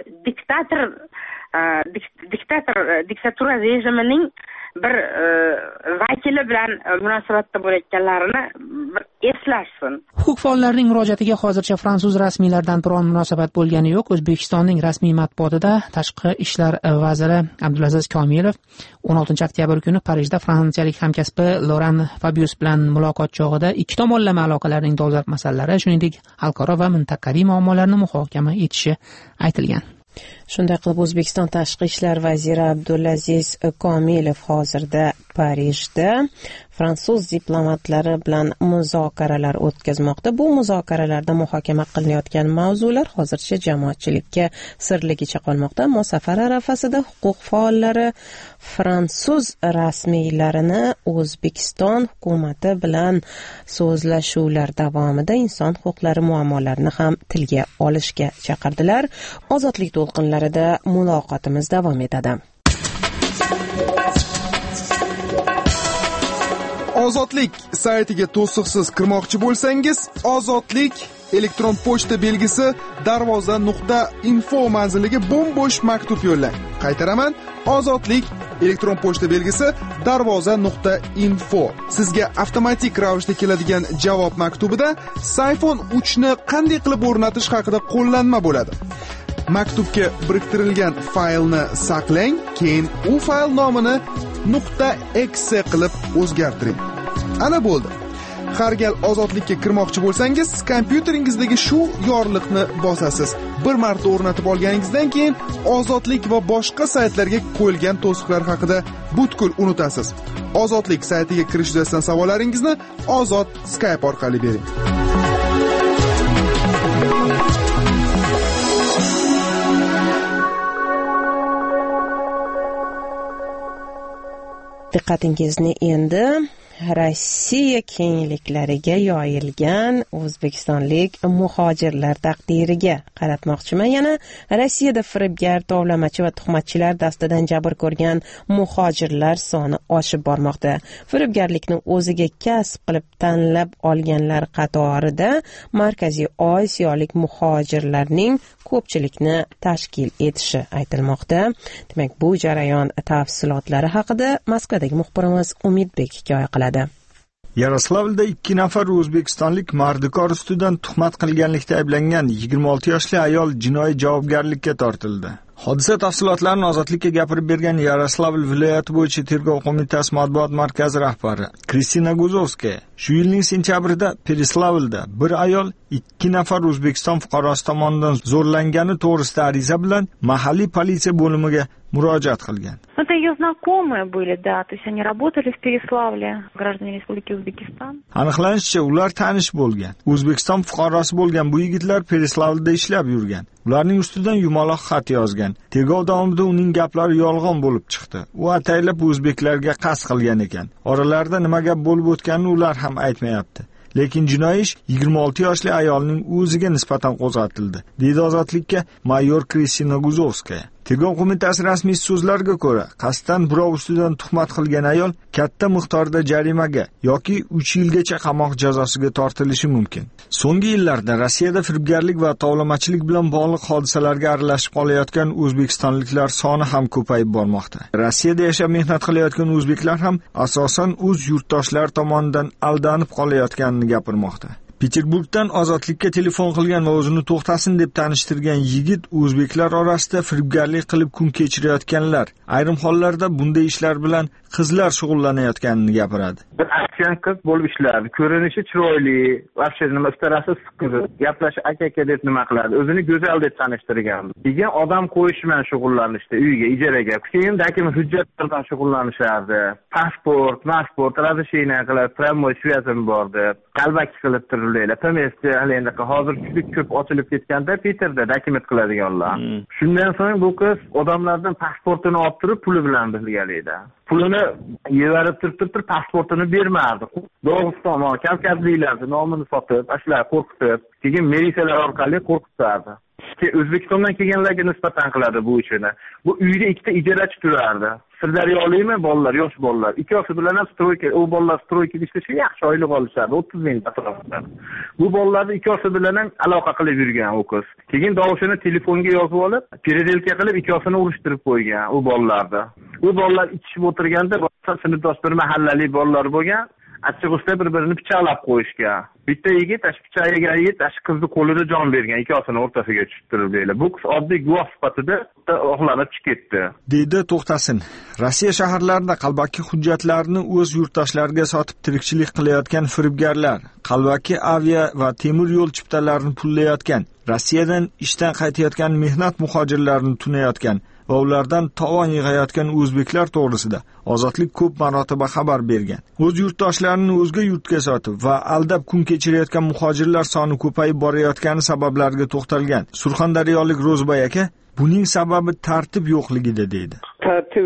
diktatura rejimining bir vakili bilan munosabatda bo'layotganlarini eslashsin. Huquq faollarining murojaatiga hozircha fransuz rasmiylaridan biron munosabat bo'lgani yo'q. O'zbekistonning rasmiy matbuotida tashqi ishlar vaziri Abdulaziz Komilov 16 oktyabr kuni Parijda fransiyalik hamkasbi Loran Fabius bilan muloqot chog'ida ikki tomonlama aloqalarning dolzarb masalalari, shuningdek xalqaro va mintaqaviy muammolarni muhokama etishi aytilgan. Shunday qilib, O'zbekiston tashqi ishlar vaziri Abdulaziz Komilov hozirda Parijda fransuz diplomatlari bilan muzokaralar o'tkazmoqda. Bu muzokaralarda muhokama qilinayotgan mavzular hozircha jamoatchilikka sirligicha qolmoqda. Ammo safar arafasida huquq faollari fransuz rasmiylarini O'zbekiston hukumati bilan so'zlashuvlar davomida inson huquqlari muammolarini ham tilga olishga chaqirdilar. Ozodlik to'lqinlarida muloqotimiz davom etadi. Ozodlik saytiga to'siqsiz kirmoqchi bo'lsangiz, Ozodlik elektron pochta belgisi darvoza.info manziliga bo'm-bo'sh maktub yo'llang. Qaytaraman, Ozodlik elektron pochta belgisi darvoza.info. Sizga avtomatik ravishda keladigan javob maktubida Sayfon 3 ni qanday qilib o'rnatish haqida qo'llanma bo'ladi. Maktubga biriktirilgan faylni saqlang, keyin u fayl nomini .exe qilib o'zgartiring. Ana bo'ldi. Har gal Ozodlikka kirmoqchi bo'lsangiz, kompyuteringizdagi shu yorliqni bosasiz. Bir marta o'rnatib olganingizdan keyin Ozodlik va boshqa saytlarga qo'yilgan to'siqlar haqida butkul unutasiz. Ozodlik saytiga kirish yuzasidan savollaringizni Ozod Skype orqali bering. Diqqatingizni endi Rossiya kengliklariga yoyilgan o'zbekistonlik muhojirlar taqdiriga qaratmoqchiman. Yana Rossiyada firibgar, tovlamachi va tuhmatchilar dastidan jabr ko'rgan muhojirlar soni oshib bormoqda. Firibgarlikni o'ziga kasb qilib tanlab olganlar qatorida Markaziy Osiyolik muhojirlarning ko'pchilikni tashkil etishi aytilmoqda. Demak, bu jarayon tafsilotlari haqida Moskvadagi muxbirimiz Umidbek hikoya qiladi. Yaroslavlda 2 nafar o'zbekistonlik mardikor ustidan tuhmat qilganlikda ayblangan 26 yoshli ayol jinoiy javobgarlikka tortildi. Hodisa tafsilotlarini Ozodlikka gapirib bergan Yaroslavl viloyati bo'yicha tergov qo'mitasi matbuot markazi rahbari Kristina Guzovskaya shu yilning sentyabrida Pereslavlda bir ayol 2 nafar O'zbekiston fuqarosi tomonidan zo'rlangani to'g'risida ariza bilan mahalliy politsiya bo'limiga murojaat qilgan. Это ее знакомые были, да, то есть они работали в Переславле, граждане Республики Узбекистан. Aniqlanishicha, ular tanish bo'lgan. O'zbekiston fuqarosi bo'lgan bu yigitlar Pereslavlda ishlab yurgan. Ularning ustidan yumaloq xat yozgan. Tergov davomida uning gaplari yolg'on bo'lib chiqdi. U ataylab o'zbeklarga qasd qilgan ekan. Oralarida nima gap bo'lib o'tganini ular ham aytmayapti. Lekin jinoiy ish 26 yoshli ayolning o'ziga nisbatan qo'zg'atildi, deydi Ozodlikka mayor Kristina Guzovskaya. Tergov qo'mitasi rasmiy so'zlariga ko'ra, qasddan birov ustidan tuhmat qilgan ayol katta miqdorda jarimaga yoki 3 yilgacha qamoq jazosiga tortilishi mumkin. So'nggi yillarda Rossiyada firibgarlik va tovlamachilik bilan bog'liq hodisalarga aralashib qolayotgan o'zbekistonliklar soni ham ko'payib bormoqda. Rossiyada yashab mehnat qilayotgan o'zbeklar ham asosan o'z yurtdoshlari tomonidan aldanib qolayotganini gapirmoqda. Peterburgdan Ozodlikka telefon qilgan va o'zini to'xtasin deb tanishtirgan yigit o'zbeklar orasida firibgarlik qilib kun kechirayotganlar, ayrim hollarda bunday ishlar bilan qizlar shug'ullanayotganini gapiradi. Bir aksiyon qiz bo'lib ishlardi. Ko'rinishi chiroyli, vaqti nima istarasi siqqiz, gaplashi aka deb nima qiladi. O'zini go'zal deb tanishtirgan. Keyin odam qo'yish bilan shug'ullanishdi, uyga ijaraga. Keyin dokument hujjatlar bilan shug'ullanishardi. Pasport, razрешение qilib, tramvay связан bordi. Qalbaki qilib turdilar. Pomestda haligacha hozir juda ko'p ochilib ketganda Peterda dokument qiladiganlar. Shundan so'ng bu qiz odamlardan pasportini olib turib, puli bilan bilgan edi. pulini yevarib turib pasportini bermardi. Dog'iston, Kavkazliklarni nomini sotib, ashlar qo'rqitib, keyin militsiyalar orqali qo'rqitardi. O'zbekistondan kelganlarga nisbatan qiladi bu ishini. Bu uyda ikkita ijarachi turardi. Sirdaryolikmi bolalar, yosh bolalar. Ikkovsi bilan ham stroyka, u bolalar stroykaga ishlashga yaxshi oylik olishadi, 30 ming atrofida. Bu bolalarni ikkovsi bilan ham aloqa qilib yurgan u qiz. Keyin dovushini telefonga yozib olib, peredelka qilib ikkosini urishtirib qo'ygan u bolalarni. U bolalar ichishib o'tirganda sinfdoshlar mahallalik bolalar bo'lgan. Achchig'ushda bir-birini pichoqlab qo'yishgan. Bitta yigit pichoq yegan yigit qizni qo'lida jon bergan, ikkosini o'rtasiga tushirib deydi. Bu qiz oddiy guvoh sifatida oqlanib chiqib ketdi. Deydi To'xtasin. Rossiya shaharlarida qalbaki hujjatlarni o'z yurtdoshlariga sotib tirikchilik qilayotgan firibgarlar, qalbaki avia va temir yo'l chiptalarini pullayotgan, Rossiyadan ishdan qaytayotgan mehnat muhojirlarini tunayotgan va ulardan tovon yig'ayotgan o'zbeklar to'g'risida Ozodlik ko'p marotaba xabar bergan. O'z yurtdoshlarini o'zga yurtga sotib va aldab kun kechirayotgan muhojirlar soni ko'payib borayotgani sabablariga to'xtalgan Surxondaryolik Ro'zbay aka buning sababi tartib yo'qligida deydi. Tartib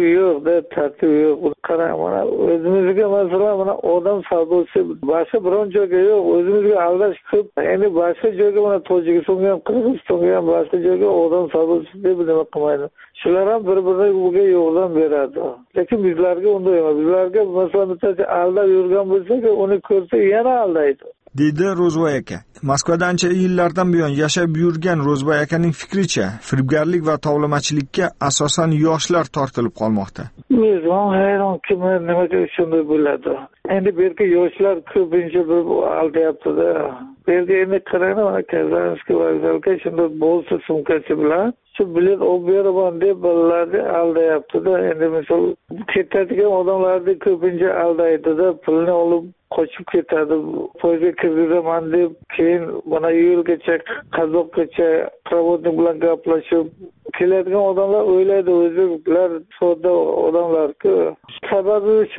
yo'q. Qarang, mana o'zimizga masalan mana odam savdosi boshqa biron joyga yo'q, o'zimizga aldash ko'p. Endi boshqa joyga mana Tojikistonga ham, Qirg'izistonga ham boshqa joyga odam savdosi deb nima qilmaydi. Shular ham bir-biriga yordam beradi. Lekin bizlarga unday emas. Bizlarga masalan bitta aldab yurgan bo'lsa, uni ko'rsa yana aldaydi. Deydi Ro'zbay aka. Moskvada ancha yillardan buyon yashab yurgan Ro'zbay akaning fikricha, firibgarlik va tovlamachilikka asosan yoshlar tortilib qolmoqda. Mezbon hayron kimlar nimaga shunday bo'ladi? Endi bu yerga yoshlar ko'pincha aldayapti-da. Bu yerga endi qarang, mana Kazanskiy vokzalga shunday bo'lsa sumkasi bilan shu bilet olib beraman deb bolalarni aldayapti-da. Endi misol ketadigan odamlarni ko'pincha aldaydi-da, pulni olib qochib ketadi. Poyga kirdiman deb keyin mana yo'lgacha, qazoqgacha pravodnik bilan gaplashib keladigan odamlar o'ylaydi, o'zbeklar sodda odamlar-ku. Sababi shu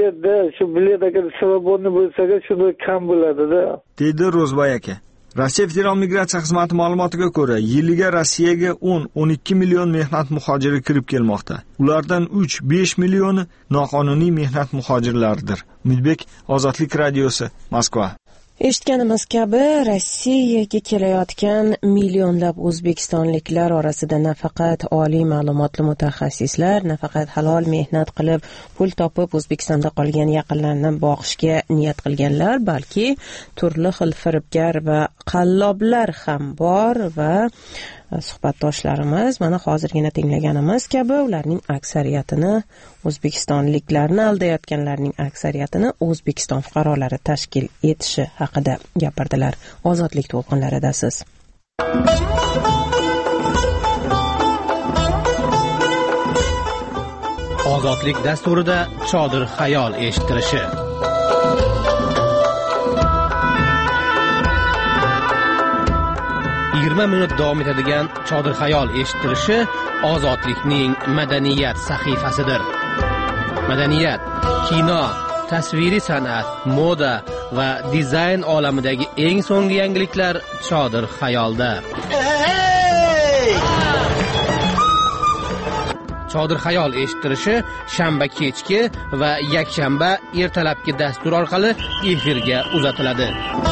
bilet agar sababni bo'lsa-ga shunday kam bo'ladi-da. Deydi Ro'zbay aka. Rossiya Federal migratsiya xizmati ma'lumotiga ko'ra, yiliga Rossiyaga 10-12 million mehnat muhojiri kirib kelmoqda. Ulardan 3-5 millioni noqonuniy mehnat muhojirlaridir. Umidbek, Ozodlik radiosi, Moskva. Eshitganimiz kabi Rossiyaga kelayotgan millionlab o'zbekistonliklar orasida nafaqat oliy ma'lumotli mutaxassislar, nafaqat halol mehnat qilib pul topib O'zbekistonda qolgan yaqinlarini boqishga niyat qilganlar, balki turli xil firibgar va qalloblar ham bor va suhbatdoshlarimiz mana hozirgina tinglaganimiz kabi ularning aksariyatini, o'zbekistonliklarni aldayotganlarning aksariyatini O'zbekiston fuqarolari tashkil etishi haqida gapirdilar. Ozodlik to'lqinlarida siz. Ozodlik dasturida chodir xayol eshittirishi. minut davom etadigan chodir xayol eshittirishi Ozodlikning madaniyat sahifasidir. Madaniyat, kino, tasviriy san'at, moda va dizayn olamidagi eng so'nggi yangiliklar chodir xayolda. Chodir xayol eshittirishi shanba kechki va yakshanba ertalabki dastur orqali efirga uzatiladi.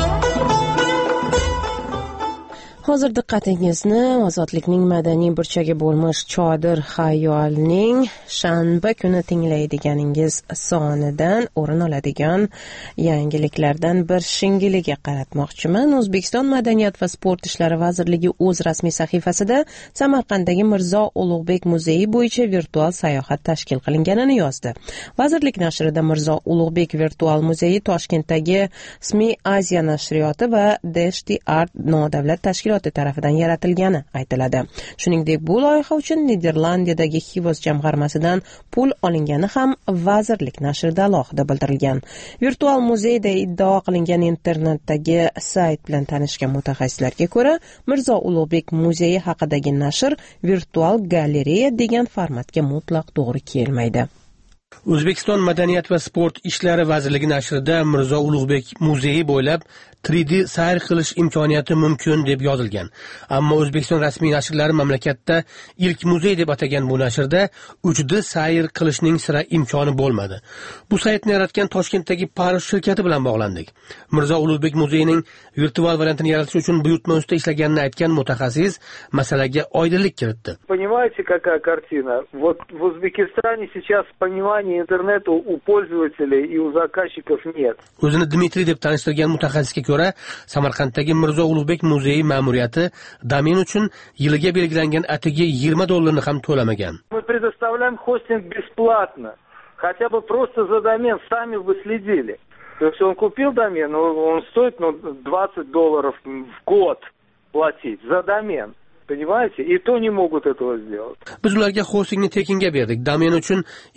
Hozir diqqatingizni Ozodlikning madaniy burchagi bo'lmoq chodir xayolning shanba kuni tinglaydiganingiz sonidan o'rin oladigan yangiliklardan bir shingiliga qaratmoqchiman. O'zbekiston Madaniyat va sport ishlari vazirligi o'z rasmiy sahifasida Samarqanddagi Mirzo Ulug'bek muzeyi bo'yicha virtual sayohat tashkil qilinganini yozdi. Vazirlik nashrida Mirzo Ulug'bek virtual muzeyi Toshkentdagi SMI Aziya nashriyoti va Deshti Art nodavlat tashkiloti tarafidan yaratilgani aytiladi. Shuningdek, bu loyiha uchun Niderlandiyadagi Hivos jamg'armasidan pul olingani ham vazirlik nashrida alohida bildirilgan. Virtual muzeyda iddao qilingan internetdagi sayt bilan tanishgan mutaxassislarga ko'ra, Mirzo Ulug'bek muzeyi haqidagi nashr virtual galereya degan formatga mutlaq to'g'ri kelmaydi. O'zbekiston Madaniyat va sport ishlari vazirligi nashrida Mirzo Ulug'bek muzeyi bo'ylab 3D sayr qilish imkoniyati mumkin deb yozilgan. Ammo O'zbekiston rasmiy nashrlari mamlakatda ilk muzey deb atagan bu nashrda 3D sayr qilishning sira imkoni bo'lmadi. Bu saytni yaratgan Toshkentdagi Parish shirkati bilan bog'landik. Mirzo Ulug'bek muzeyining virtual variantini yaratish uchun buyurtma ustida ishlaganini aytgan mutaxassis masalaga oydinlik kiritdi. Понимаете, какая картина? Вот в Узбекистане сейчас понимания интернета у пользователей и у заказчиков нет. O'zini Dmitriy deb tanishtirgan mutaxassisga ko'ra, Samarqanddagi Mirzo Ulug'bek muzeyi ma'muriyati domen uchun yiliga belgilangan atigi $20 ham to'lamagan. Мы предоставляем хостинг бесплатно. Хотя бы просто за домен сами бы следили. То есть он купил домен, он стоит $20 в год платить за домен. Понимаете? И то не могут этого сделать. Biz ularga hostingni tekinga berdik. Domen uchun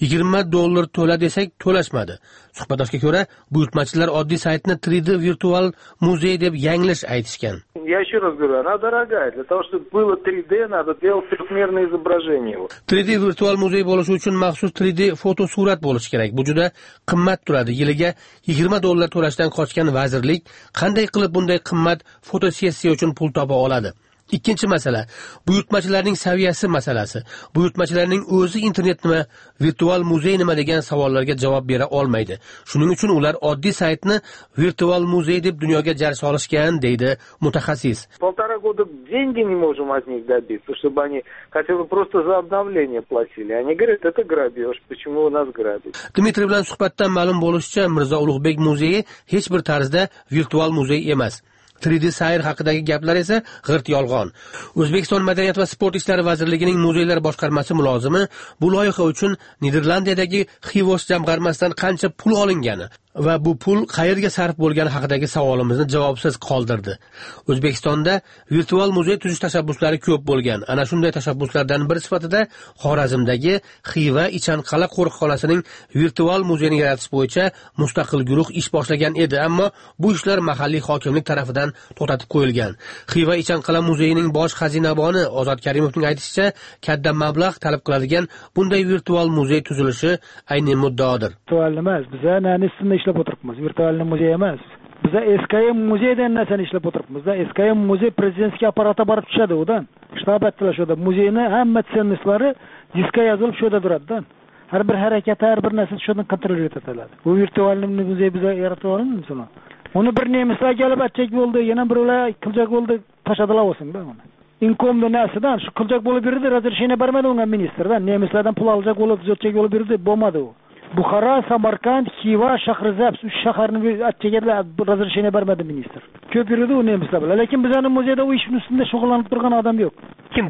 $20 to'la desak, to'lashmadi. Suhbatdoshga ko'ra, buyurtmachilar oddiy saytni 3D virtual muzey deb yanglish aytishgan. Я еще раз говорю, она дорогая. Для того, чтобы было 3D, надо делать трехмерное изображение. 3D virtual muzey bo'lishi uchun maxsus 3D fotosurat bo'lishi kerak. Bu juda qimmat turadi. Yiliga $20 to'lashdan qochgan vazirlik qanday qilib bunday qimmat fotosessiya uchun pul topa oladi? Ikkinchi masala, buyurtmachilarning saviyasi masalasi. Buyurtmachilarning o'zi internet nima, virtual muzey nima degan savollarga javob bera olmaydi. Shuning uchun ular oddiy saytni virtual muzey deb dunyoga jar solishgan, deydi mutaxassis. 1,5 года деньги не можем от них добиться, чтобы они хотя бы просто за обновление платили. Они говорят, это грабеж, почему вы нас грабите? Dmitriy bilan suhbatdan ma'lum bo'lishicha, Mirzo Ulug'bek muzeyi hech bir tarzda virtual muzey emas. 3D sayr haqidagi gaplar esa g'irt yolg'on. O'zbekiston Madaniyat va sport ishlari vazirligining muzeylar boshqarmasi mulozimi bu loyiha uchun Niderlandiyadagi Xivos jamg'armasidan qancha pul olingani va bu pul qayerga sarf bo'lgani haqidagi savolimizni javobsiz qoldirdi. O'zbekistonda virtual muzey tuzish tashabbuslari ko'p bo'lgan. Ana shunday tashabbuslardan biri sifatida Xorazmdagi Xiva Ichanqal'a qo'riqxonasining virtual muzeyini yaratish bo'yicha mustaqil guruh ish boshlagan edi, ammo bu ishlar mahalliy hokimlik tomonidan to'xtatib qo'yilgan. Xiva Ichanqal'a muzeyining bosh xazinaboni Ozod Karimovning aytishicha, katta mablag' talab qiladigan bunday virtual muzey tuzilishi aynan muddaodir. Virtual emas, biza nanisini ishlab o'tiribmiz. Virtual muzey emas. Biza SKM muzeydan narsani ishlab o'tiribmiz. SKM muzey prezidentskiy apparatga borib tushadi udan. Shtab attilashadi. Muzeyni hamma tsennislari diskga yozilib shoda turadi. Har bir harakati, har bir narsa shodan kontrol etiladi. Bu virtual muzey biza yaratib olamiz uni. Uni bir nemislar kelib atchak bo'ldi, yana birlar qiljak bo'ldi, tashadilar olsin-da uni. Inkomda narsadan shu qiljak bo'lib berdi, razрешение bermadi unga ministerdan. Nemislardan pul olacak bo'lib, zotchak bo'lib berdi, bo'lmadi u. Buxoro, Samarqand, Xiva, Shahrizabs 3 shaharni atchaga razрешение bermadi minister. Ko'p yurdi u nemislar bilan. Lekin bizning muzeyda u ishning ustida shug'ullanib turgan odam yo'q. Kim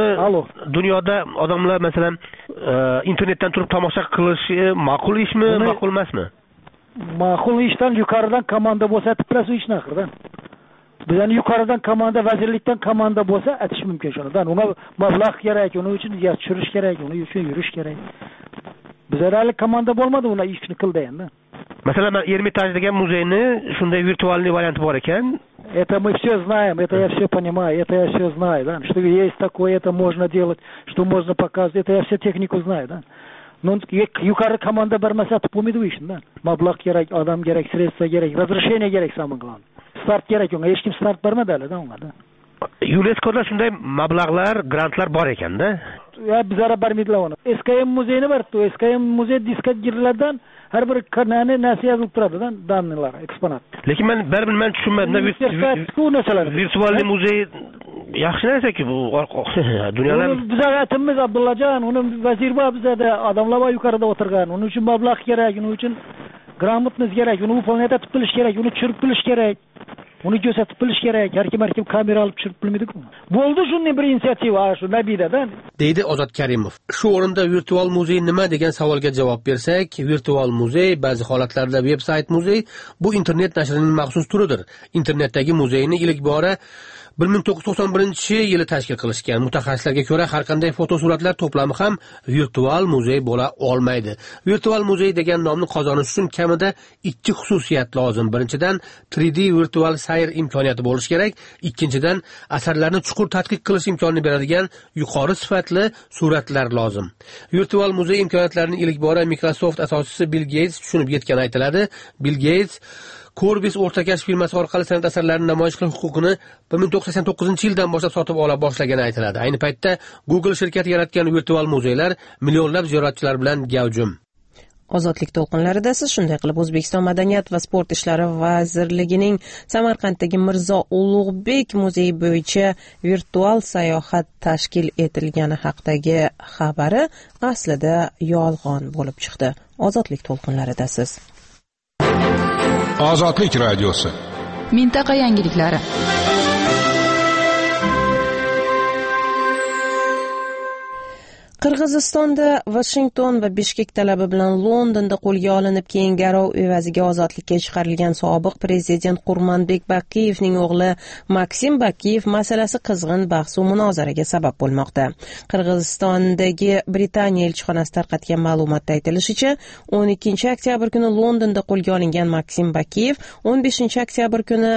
dunyoda odamlar masalan internetdan turib tomosha qilishi ma'qul ishmi, ma'qul emasmi? Ma'qul ishdan yuqoridan komanda bo'lsa, tipras u ishni axirdan. Bizning yuqoridan komanda, vazirlikdan komanda bo'lsa, atish mumkin shundan. Unga mablag' kerak, uning uchun tushirish kerak, uning uchun yurish kerak. Bizlarga komanda bo'lmadi, uni ishni qildi endi. Masalan, men Ermitaj degan muzeyni shunday virtualniy varianti bor ekan. Это мы все знаем, это я все понимаю, это я все знаю, да. Что есть такое, это можно делать, что можно показывать, это я все технику знаю, да. Но yuqori komanda bermasa bo'lmaydi bu ishni, da. Mablag' kerak, odam kerak, sredstva kerak, razрешение kerak самое главное. Start kerak unga, hech kim start bermadi hali da unga, da. UNESCOda shunday mablag'lar, grantlar bor ekan-da. Ya bizlara bermaydilar uni. SKM muzeyini berdi. SKM muzey diska giriladigan har bir kanalni narsa yozilib turadi-da, danlar, eksponat. Lekin men baribir men tushunmadim. Virtual muzey yaxshi narsa-ku bu dunyoda. Bizlar aytamiz Abdullajon, uni vazir bor bizda, odamlar bor yuqorida o'tirgan. Uning uchun mablag' kerak, uning uchun gрамотность kerak, uni ufoniyat etib bilish kerak, uni tushirib bilish kerak. Uni ko'rsatib bilish kerak. Har kim kamera olib tushirib bilmaydi-ku. Bo'ldi shunday bir inisiativa shu Nabidadan. Deydi Ozod Karimov. Shu o'rinda virtual muzey nima degan savolga javob bersak, virtual muzey ba'zi holatlarda veb-sayt muzey bu internet nashrining maxsus turidir. Internetdagi muzeyni ilk bora 1991-yili tashkil qilishgan. Mutaxassislarga ko'ra, har qanday fotosuratlar to'plami ham virtual muzey bo'la olmaydi. Virtual muzey degan nomni qozonish uchun kamida 2 xususiyat lozim. Birinchidan, 3D virtual sayr imkoniyati bo'lishi kerak. Ikkinchidan, asarlarni chuqur tadqiq qilish imkonini beradigan yuqori sifatli suratlar lozim. Virtual muzey imkoniyatlarini ilk bora Microsoft asoschisi Bill Gates tushunib yetgani aytiladi. Bill Gates Corbis o'rtakash firmasi orqali san'at asarlarini namoyish qilish huquqini 1989-yildan boshlab sotib ola boshlagani aytiladi. Ayni paytda Google shirkati yaratgan virtual muzeylar millionlab ziyoratchilar bilan gavjum. Ozodlik to'lqinlarida siz shunday qilib O'zbekiston Madaniyat va sport ishlari vazirligining Samarqanddagi Mirzo Ulug'bek muzeyi bo'yicha virtual sayohat tashkil etilgani haqidagi xabari aslida yolg'on bo'lib chiqdi. Ozodlik to'lqinlarida siz. Ozodlik radiosi. Mintaqa yangiliklari. Qirg'izistonda Washington va Bishkek talabi bilan Londonda qo'lga olinib, keyin garov evaziga ozodlikka chiqarilgan sobiq prezident Qurmanbek Bakiyevning o'g'li Maksim Bakiyev masalasi qizg'in bahs va munozaraga sabab bo'lmoqda. Qirg'izistondagi Britaniya elchixonasi tarqatgan ma'lumotda aytilishicha, 12 oktyabr kuni Londonda qo'lga olingan Maksim Bakiyev 15 oktyabr kuni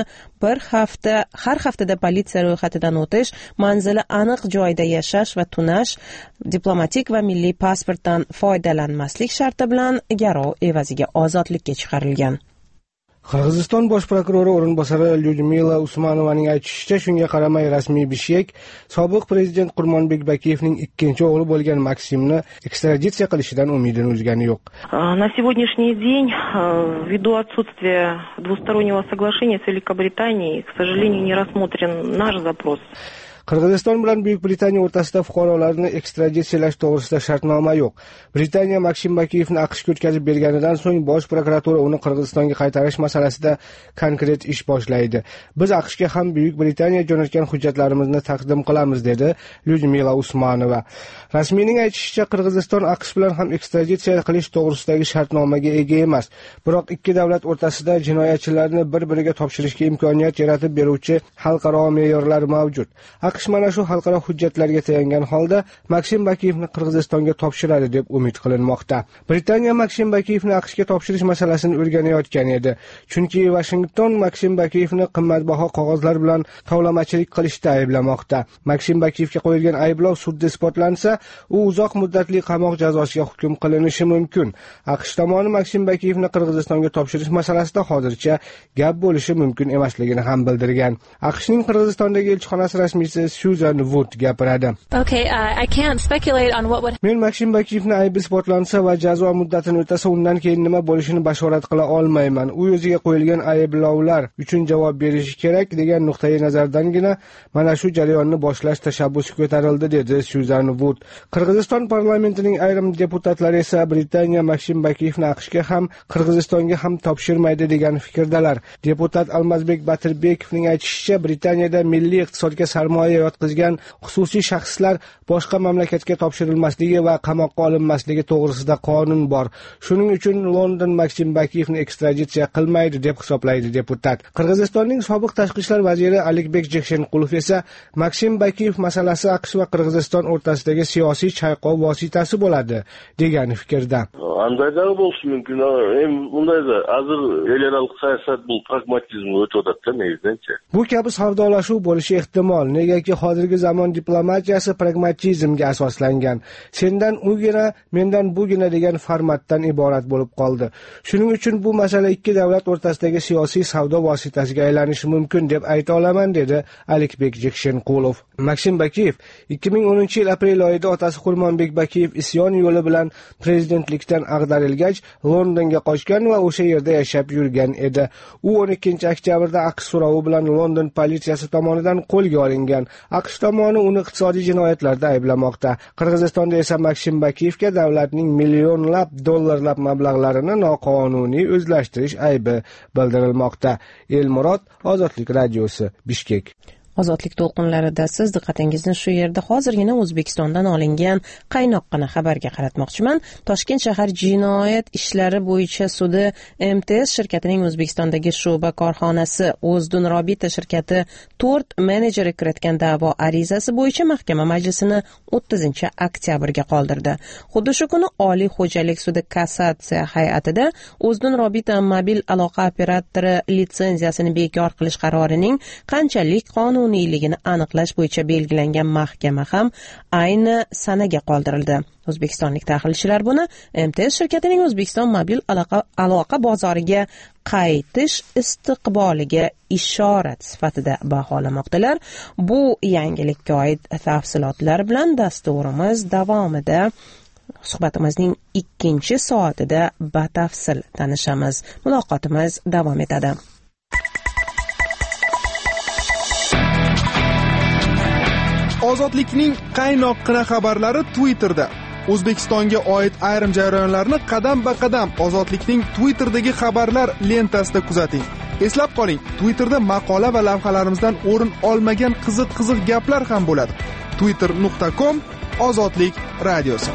har haftada politsiya ro'yxatidan o'tish, manzili aniq joyda yashash va tunash, diplomatik va milliy pasportdan foydalanmaslik sharti bilan garov evaziga ozodlikka chiqarilgan. Qirg'iziston bosh prokurori o'rinbosari Lyudmila Usmanovaning aytishicha, shunga qaramay rasmiy Bishkek sobiq prezident Qurmanbek Bakiyevning ikkinchi o'g'li bo'lgan Maksimni ekstraditsiya qilishidan umidini uzgani yo'q. На сегодняшний день, ввиду отсутствия двустороннего соглашения с Великобританией, к сожалению, не рассмотрен наш запрос. Qirg'iziston bilan Buyuk Britaniya o'rtasida fuqarolarni ekstraditsiyalash to'g'risida shartnoma yo'q. Britaniya Maksim Bakiyevni AQShga o'tkazib berganidan so'ng bosh prokuratura uni Qirg'izistonga qaytarish masalasida konkret ish boshlaydi. Biz AQShga ham Buyuk Britaniya jo'natgan hujjatlarimizni taqdim qilamiz, dedi Lyudmila Usmanova. Rasmiyning aytishicha, Qirg'iziston AQSh bilan ham ekstraditsiya qilish to'g'risidagi shartnomaga ega emas. Biroq ikki davlat o'rtasida jinoyatchilarni bir-biriga topshirishga imkoniyat yaratib beruvchi xalqaro me'yorlar mavjud. AQSh mana shu xalqaro hujjatlarga tayangan holda Maksim Bakiyevni Qirg'izistonga topshiradi deb umid qilinmoqda. Britaniya Maksim Bakiyevni AQShga topshirish masalasini o'rganayotgan edi. Chunki Washington Maksim Bakiyevni qimmatbaho qog'ozlar bilan tovlamachilik qilishda ayblamoqda. Maksim Bakiyevga qo'yilgan ayblov sudda isbotlansa, u uzoq muddatli qamoq jazosiga hukm qilinishi mumkin. AQSh tomoni Maksim Bakiyevni Qirg'izistonga topshirish masalasida hozircha gap bo'lishi mumkin emasligini ham bildirgan. AQShning Qirg'izistondagi elchixonasi rasmiysi Susan Wood gapiradi. Men Maksim Bakiyevni aybi isbotlansa va jazo muddatini o'tasa, undan keyin nima bo'lishini bashorat qila olmayman. U o'ziga qo'yilgan ayblovlar uchun javob berishi kerak degan nuqtai nazardangina mana shu jarayonni boshlash tashabbusi ko'tarildi, dedi Susan Wood. Qirg'iziston parlamentining ayrim deputatlari esa Britaniya Maksim Bakiyevni AQShga ham Qirg'izistonga ham topshirmaydi degan fikrdalar. Deputat Almazbek Batirbekovning aytishicha, Britaniyada milliy iqtisodga sarmoya yotqizgan xususiy shaxslar boshqa mamlakatga topshirilmasligi va qamoqqa olinmasligi to'g'risida qonun bor. Shuning uchun London Maksim Bakiyevni ekstraditsiya qilmaydi deb hisoblaydi deputat. Qirg'izistonning sobiq tashqi ishlar vaziri Alikbek Jekshenqulov esa Maksim Bakiyev masalasi AQSh va Qirg'iziston o'rtasidagi siyosiy chayqov vositasi bo'ladi degan fikrda. Andaydan bo'lishi mumkin. Bundayda hozir ellararo siyosat bu pragmatizm o'tayotdi negizdancha. Bu kabi savdolashuv bo'lishi ehtimol, negaki hozirgi zamon diplomatiyasi pragmatizmga asoslangan. Sendan ugina, mendan bugina degan formatdan iborat bo'lib qoldi. Shuning uchun bu masala ikki davlat o'rtasidagi siyosiy savdo vositasiga aylanishi mumkin deb ayta olaman, dedi Alikbek Jekshenqulov. Maksim Bakiyev 2010-yil aprel oyida otasi Qurmanbek Bakiyev isyon yo'li bilan prezidentlikdan ag'darilgach, Londonga qochgan va o'sha yerda yashab yurgan edi. U 12 oktyabrda AQSh so'rovi bilan London politsiyasi tomonidan qo'lga olingan. AQSh tomoni uni iqtisodiy jinoyatlarda ayblamoqda. Qirg'izistonda esa Maksim Bakiyevga davlatning millionlab dollarlab mablag'larini noqonuniy o'zlashtirish aybi bildirilmoqda. Elmurod, Ozodlik radiosi, Bishkek. Ozodlik to'lqinlarida siz diqqatingizni shu yerda hozirgina O'zbekistondan olingan qaynoqqina xabarga qaratmoqchiman. Toshkent shahar jinoyat ishlari bo'yicha sudi MTS shirkatining O'zbekistondagi sho'ba korxonasi O'zdun Robita shirkati 4 menejeri kiritgan da'vo arizasi bo'yicha mahkama majlisini 30-oktyabrga qoldirdi. Xuddi shu kuni Oliy xo'jalik sudi kassatsiya hay'atida O'zdun Robita mobil aloqa operatori litsenziyasini bekor qilish qarorining qanchalik qonuniyligini aniqlash bo'yicha belgilangan mahkama ham ayni sanaga qoldirildi. O'zbekistonlik tahlilchilar buni MTS shirkatining O'zbekiston mobil aloqa bozoriga qaytish istiqboliga ishorat sifatida baholamoqdalar. Bu yangilikka oid tafsilotlar bilan dasturimiz davomida suhbatimizning 2-soatida batafsil tanishamiz. Muloqotimiz davom etadi. Ozodlikning qaynoqqina xabarlari Twitterda. O'zbekistonga oid ayrim jarayonlarni qadam-ba-qadam Ozodlikning Twitter'dagi xabarlar lentasida kuzating. Eslab qoling, Twitterda maqola va lavhalarimizdan o'rin olmagan qiziq gaplar ham bo'ladi. twitter.com Ozodlik radiosi.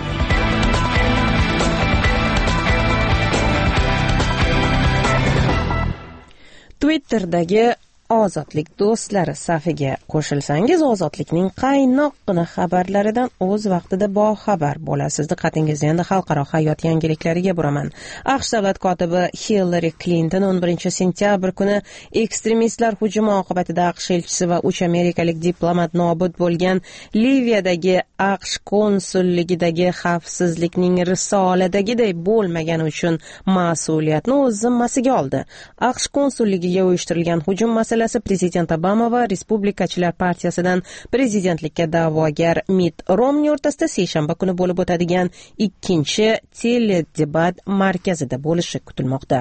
Twitter'dagi Ozodlik do'stlari safiga qo'shilsangiz, Ozodlikning qaynoqqina xabarlaridan o'z vaqtida boxabar bo'lasiz. Diqqatingizni endi xalqaro hayot yangiliklariga buraman. AQSh davlat kotibi Hillary Clinton 11-sentyabr kuni ekstremistlar hujumi oqibatida AQSh elchisi va 3 amerikalik diplomat nobud bo'lgan Liviyadagi AQSh konsulligidagi xavfsizlikning risoladagiday bo'lmagani uchun mas'uliyatni o'z zimmasiga oldi. AQSh konsulligiga uyushtirilgan hujum masalasi Prezident Obama va Respublikachilar partiyasidan prezidentlikka da'vogar Mitt Romney o'rtasida seshanba kuni bo'lib o'tadigan 2-chi teledebat markazida bo'lishi kutilmoqda.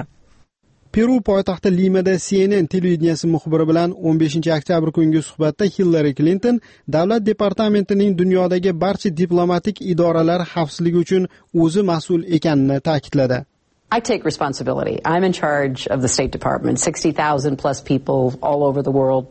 Peru poytaxti Limada CNN televideniyasi muxbiri bilan 15-oktyabr kungi suhbatda Hillary Clinton davlat departamentining dunyodagi barcha diplomatik idoralar xavfsizligi uchun o'zi mas'ul ekanini ta'kidladi. I take responsibility. I'm in charge of the State Department, 60,000 plus people all over the world,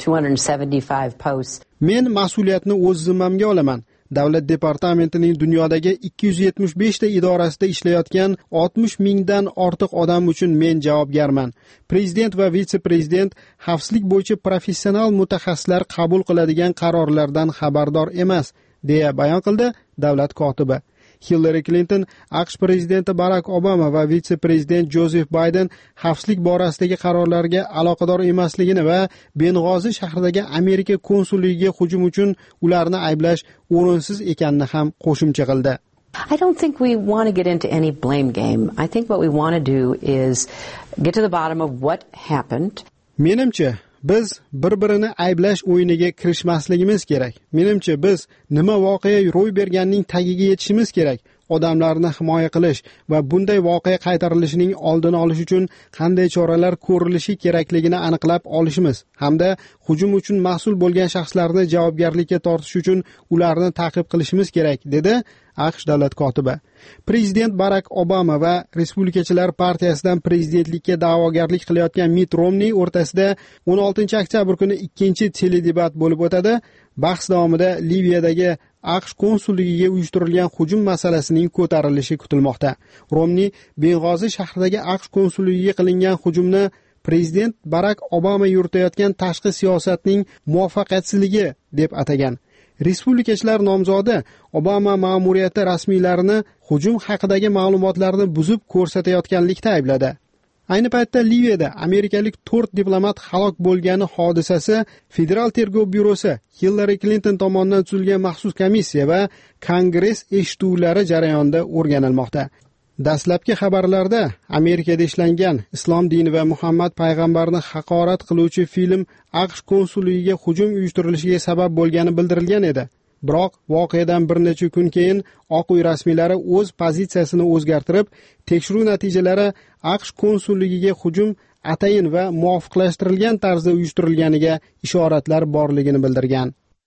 275 posts. Men mas'uliyatni o'z zimmamga olaman. Davlat departamentining dunyodagi 275 ta idorasida ishlayotgan 60 mingdan ortiq odam uchun men javobgarman. Prezident va vitse-prezident xavfsizlik bo'yicha professional mutaxassislar qabul qiladigan qarorlardan xabardor emas, deya bayon qildi davlat kotibi. Hillary Clinton AQSh prezidenti Barack Obama va vitse-prezident Joseph Biden xavfsizlik borasidagi qarorlarga aloqador emasligini va Beng'ozi shahridagi Amerika konsulligiga hujum uchun ularni ayblash o'rinsiz ekanini ham qo'shimcha qildi. I don't think we want to get into any blame game. I think what we want to do is get to the bottom of what happened. Menimcha biz bir-birini ayblash o'yiniga kirishmasligimiz kerak. Menimcha biz nima voqea ro'y berganining tagiga yetishimiz kerak. Odamlarni himoya qilish va bunday voqea qaytarilishining oldini olish uchun qanday choralar ko'rilishi kerakligini aniqlab olishimiz hamda hujum uchun mas'ul bo'lgan shaxslarni javobgarlikka tortish uchun ularni ta'qib qilishimiz kerak, dedi AQSh davlat kotibi. Prezident Barack Obama va Respublikachilar partiyasidan prezidentlikka da'vogarlik qilayotgan Mitt Romney o'rtasida 16-oktyabr kuni 2-chi teledebat bo'lib o'tadi. Bahs davomida Liviyadagi AQSh konsulligiga uyushtirilgan hujum masalasining ko'tarilishi kutilmoqda. Romney Beng'ozi shahridagi AQSh konsulligiga qilingan hujumni prezident Barack Obama yuritayotgan tashqi siyosatning muvaffaqiyatsizligi deb atagan. Respublikachilar nomzodi Obama ma'muriyati rasmiylarini hujum haqidagi ma'lumotlarni buzib ko'rsatayotganlikda aybladi. Ayni paytda Liviyada amerikalik 4 diplomat halok bo'lgani hodisasi Federal tergov byurosi, Hillary Clinton tomonidan tuzilgan maxsus komissiya va Kongress eshituvlari jarayonida o'rganilmoqda. Dastlabki xabarlarda Amerikada ishlangan Islom dini va Muhammad payg'ambarni haqorat qiluvchi film AQSh konsulligiga hujum uyushtirilishiga sabab bo'lgani bildirilgan edi. Biroq voqeadan bir necha kun keyin Oq uy rasmiylari o'z pozitsiyasini o'zgartirib, tekshiruv natijalari AQSh konsulligiga hujum atayin va muvofiqlashtirilgan tarzda uyushtirilganiga ishoratlar borligini bildirgan.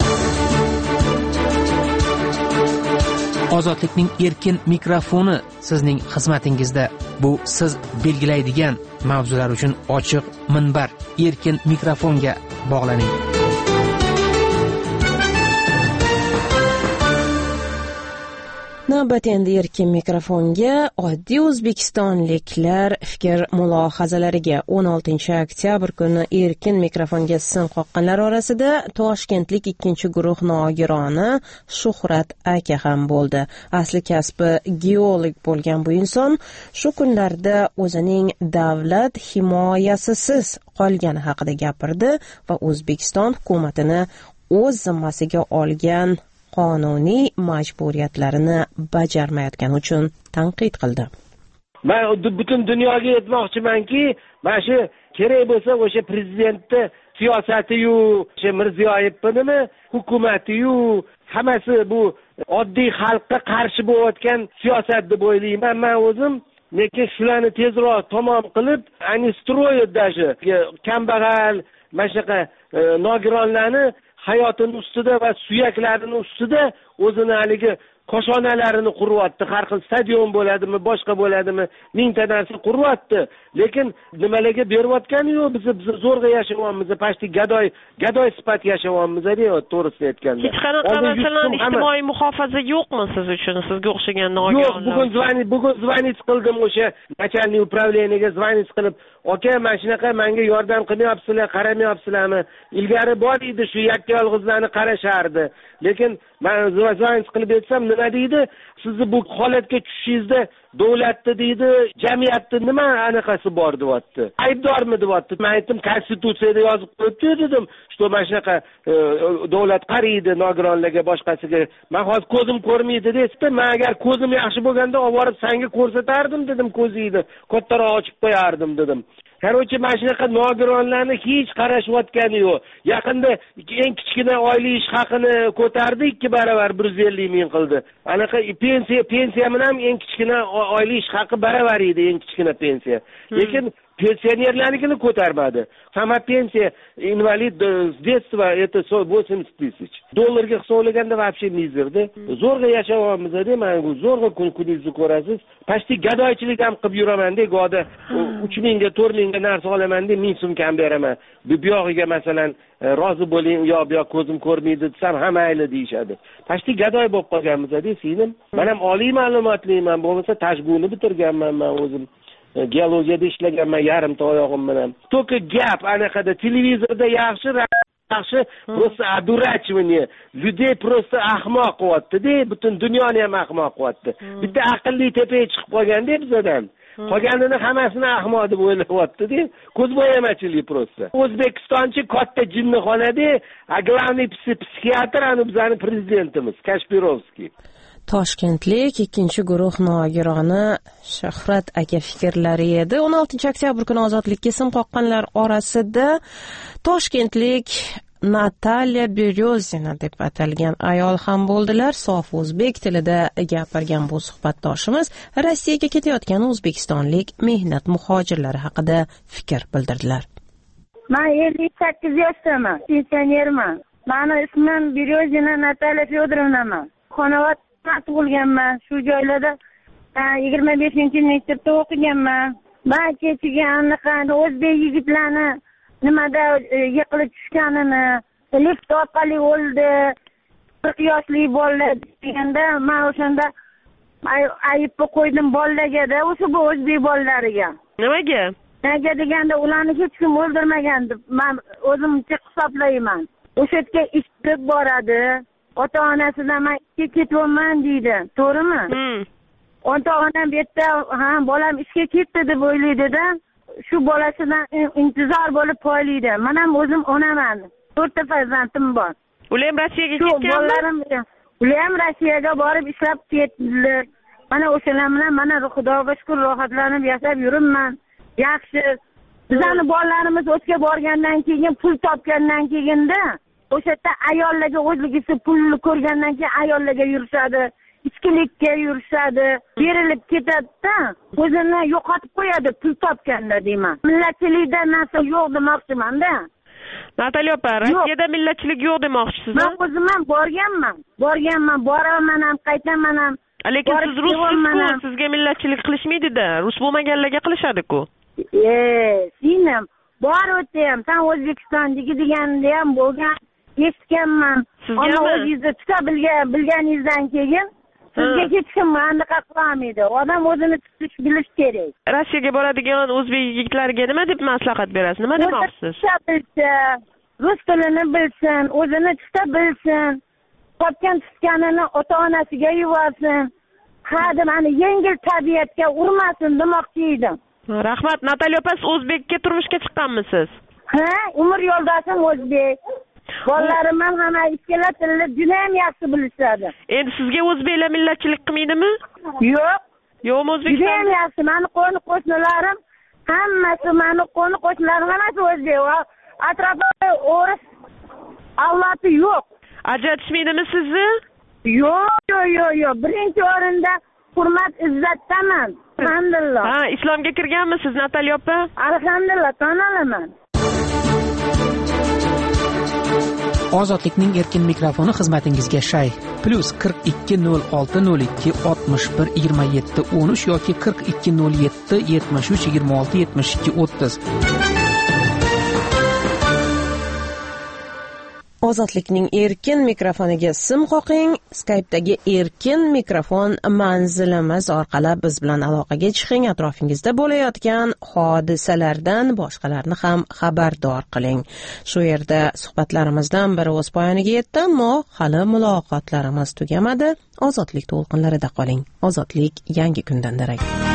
Ozodlikning erkin mikrofoni sizning xizmatingizda. Bu siz belgilaydigan mavzular uchun ochiq minbar. Erkin mikrofonga bog'laning. Navbat endi erkin mikrofonga oddiy o'zbekistonliklar fikr mulohazalariga. 16 oktyabr kuni erkin mikrofonga sim qoqqanlar orasida toshkentlik ikkinchi guruh nogironi Shuhrat aka ham bo'ldi. Asli kasbi geolog bo'lgan bu inson shu kunlarda o'zining davlat himoyasisiz qolgani haqida gapirdi va O'zbekiston hukumatini o'z zimmasiga olgan qonuniy majburiyatlarini bajarmayotgani uchun tanqid qildi. Men butun dunyoga aytmoqchimanki, mana shu kerak bo'lsa o'sha prezidentni siyosati-yu, o'sha Mirziyoyevnimi, hukumati-yu, hammasi bu oddiy xalqqa qarshi bo'layotgan siyosat deb o'ylayman men o'zim. Lekin shularni tezroq tamom qilib, ani stroyed даже kambag'al, mana shunaqa nogironlarni hayotini ustida va suyaklarini ustida o'zini haligi qo'shonalarini quryapti. Har xil stadion bo'ladimi, boshqa bo'ladimi, mingta narsa quryapti. Lekin nimalarga berayotgani yo'q. Biz zo'rg'a yashayapmiz, pashti gadoy sifat yashayapmiz, deyapti, to'g'risini aytganda. Hech qanaqa masalan ijtimoiy muhofaza yo'qmi siz uchun, sizga o'xshagan nogironlar? Yo'q, bugun zvonit qildim o'sha начальник управлениyaga zvonit qilib, "Aka, mana shunaqa menga yordam qilmayapsizlar, qaramayapsizlarmi? Ilgari bor edi, shu yakka yolg'izlarni qarashardi. Lekin men zvonit qilib aytsam, nima deydi? Sizni bu holatga tushishingizda davlatni deydi, jamiyatni nima anaqasi bor deyapti. Aybdormi deyapti. Men aytdim, konstitutsiyada yozib qo'yibdi dedim. Что mana shunaqa davlat qaraydi nogironlarga, boshqasiga. Men hozir ko'zim ko'rmaydi desa, men agar ko'zim yaxshi bo'lganda olib borib senga ko'rsatardim dedim, ko'zingni kattaroq ochib qo'yardim dedim. Qarochi mana shunaqa nogironlarni hech qarashayotgani yo'q. Yaqinda eng kichkina oylik ish haqini ko'tardi, 2 barobar 150 ming qildi. Anaqa pensiya bilan eng kichkina oylik ish haqi barobar edi, eng kichkina pensiya. Lekin pensionerlarnikini ko'tarmadi. Sama pensiya invalid с детства это 80 тысяч. Dollarga hisoblaganda вообще mizerda. Zo'rg'a yashayapmiz deb, men zo'rg'a kuningizni ko'rasiz. Pashti gadoychilik ham qilib yuraman deb, go'da 3 mingga 4 mingga narsa olaman deb 1000 so'm kam beraman. Bu buyog'iga masalan rozi bo'ling, yo bu yoq ko'zim ko'rmaydi desam ham mayli deyshadi. Pashti gadoy bo'lib qolganmiz deb, singlim. Men ham oliy ma'lumotliman, bo'lmasa tashguni bitirganman men o'zim. Geologiyada ishlaganman yarimta oyog'im bilan. To'ki gap anaqada televizorda yaxshi просто одурачивание. Людей просто ahmoq qilyapti-da, butun dunyoni ham ahmoq qilyapti. Bitta aqlli tepaga chiqib qolganda bizdan. Qolganini hammasini ahmoq deb o'ylayapti-da. Ko'zbo'yamachilik просто. O'zbekistonchi katta jinnixonada, главный psixiatr anu bizning prezidentimiz Kashpirovskiy. Toshkentlik ikkinchi guruh nogironi Shuhrat aka fikrlari edi. 16 oktyabr kuni ozodlikka sim qoqqanlar orasida toshkentlik Natalya Beryozina deb atalgan ayol ham bo'ldilar. Sof o'zbek tilida gapirgan bu suhbatdoshimiz Rossiyaga ketayotgan o'zbekistonlik mehnat muhojirlari haqida fikr bildirdilar. Men 58 yoshdaman, pensionerman. Mening ismim Beryozina Natalya Fyodorovnaman. Xonavot tug'ilganman. Shu joylarda 25-maktabda o'qiganman. Men kechiga aniqani o'zbek yigitlarni nimada yiqilib tushganini, lift orqali o'ldi, 40 yoshli bolalar deganda men o'shanda ayib qo'ydim bolalarga-da, o'sha bu o'zbek bolalariga. Nimaga? Nega deganda ularni hech kim o'ldirmagan deb men o'zimcha hisoblayman. O'sha yerga ishga boradi. Ota-onasidan men ketyapman deydi. To'g'rimi? Ota-onam bu yerda, bolam ishga ketdi deb o'ylaydi-da, shu bolasidan intizor bo'lib qo'ylaydi. Men ham o'zim onaman. 4 ta farzandim bor. Ular ham Rossiyaga ketganmi? Ular ham Rossiyaga borib ishlab ketdilar. Mana o'shalar bilan mana Xudoga shukr rohatlanib yashab yuribman. Yaxshi. Bizning bolalarimiz o'tga borgandan keyin, pul topgandan keyinda o'sha yerda ayollarga o'zligisi pulni ko'rgandan keyin ayollarga yurishadi, ichkilikka yurishadi, berilib ketadi-da, o'zini yo'qotib qo'yadi pul topganda deyman. Millatchilikda narsa yo'q demoqchiman-da. Natalya opa, Rossiyada millatchilik yo'q demoqchisiz? Men o'zim ham borganman, boraman ham, qaytaman ham. Lekin siz russiz, sizga millatchilik qilishmaydi-da, rus bo'lmaganlarga qilishadi-ku. Singlim, bor o'tayam, sen O'zbekistondagi deganda ham bo'lgan eshitganman. Ammo o'zingizni tuta bilganingizdan keyin sizga ketishim anaqa qilolmaydi. Odam o'zini tutish bilish kerak. Rossiyaga boradigan o'zbek yigitlariga nima deb maslahat berasiz? Nima demoqchisiz? Rus tilini bilsin, o'zini tuta bilsin. Topgan tutganini ota-onasiga yuborsin. Hadi mani yengil tabiatga urmasin demoqchi edim. Rahmat. Natalya opa, siz o'zbekka turmushga chiqqanmisiz? Ha, umr yo'ldoshim o'zbek. Bolalarim ham hamma ikkala tilni juda ham yaxshi bilishadi. Endi sizga o'zbeklar millatchilik qilmaydimi? Yo'q. Yo'qmi o'zbeklar? Juda ham yaxshi. Mani qo'shnilarim hammasi hammasi o'zbek. Atrofda o'ris avlodi yo'q. Ajratishmaydimi sizni? Yo'q. Birinchi o'rinda hurmat, izzatdaman. Alhamdulillah. Ha, islomga kirganmisiz Natalya opa? Alhamdulillah, tan olaman. Ozodlikning erkin mikrofoni xizmatingizga shay. +420602612713 yoki 420773267230. Ozodlikning erkin mikrofoniga sim qoqing. Skype'dagi erkin mikrofon manzilimiz orqali biz bilan aloqaga chiqing. Atrofingizda bo'layotgan hodisalardan boshqalarni ham xabardor qiling. Shu yerda suhbatlarimizdan biri o'z poyoniga yetdi, ammo hali muloqotlarimiz tugamadi. Ozodlik to'lqinlarida qoling. Ozodlik yangi kundan darak.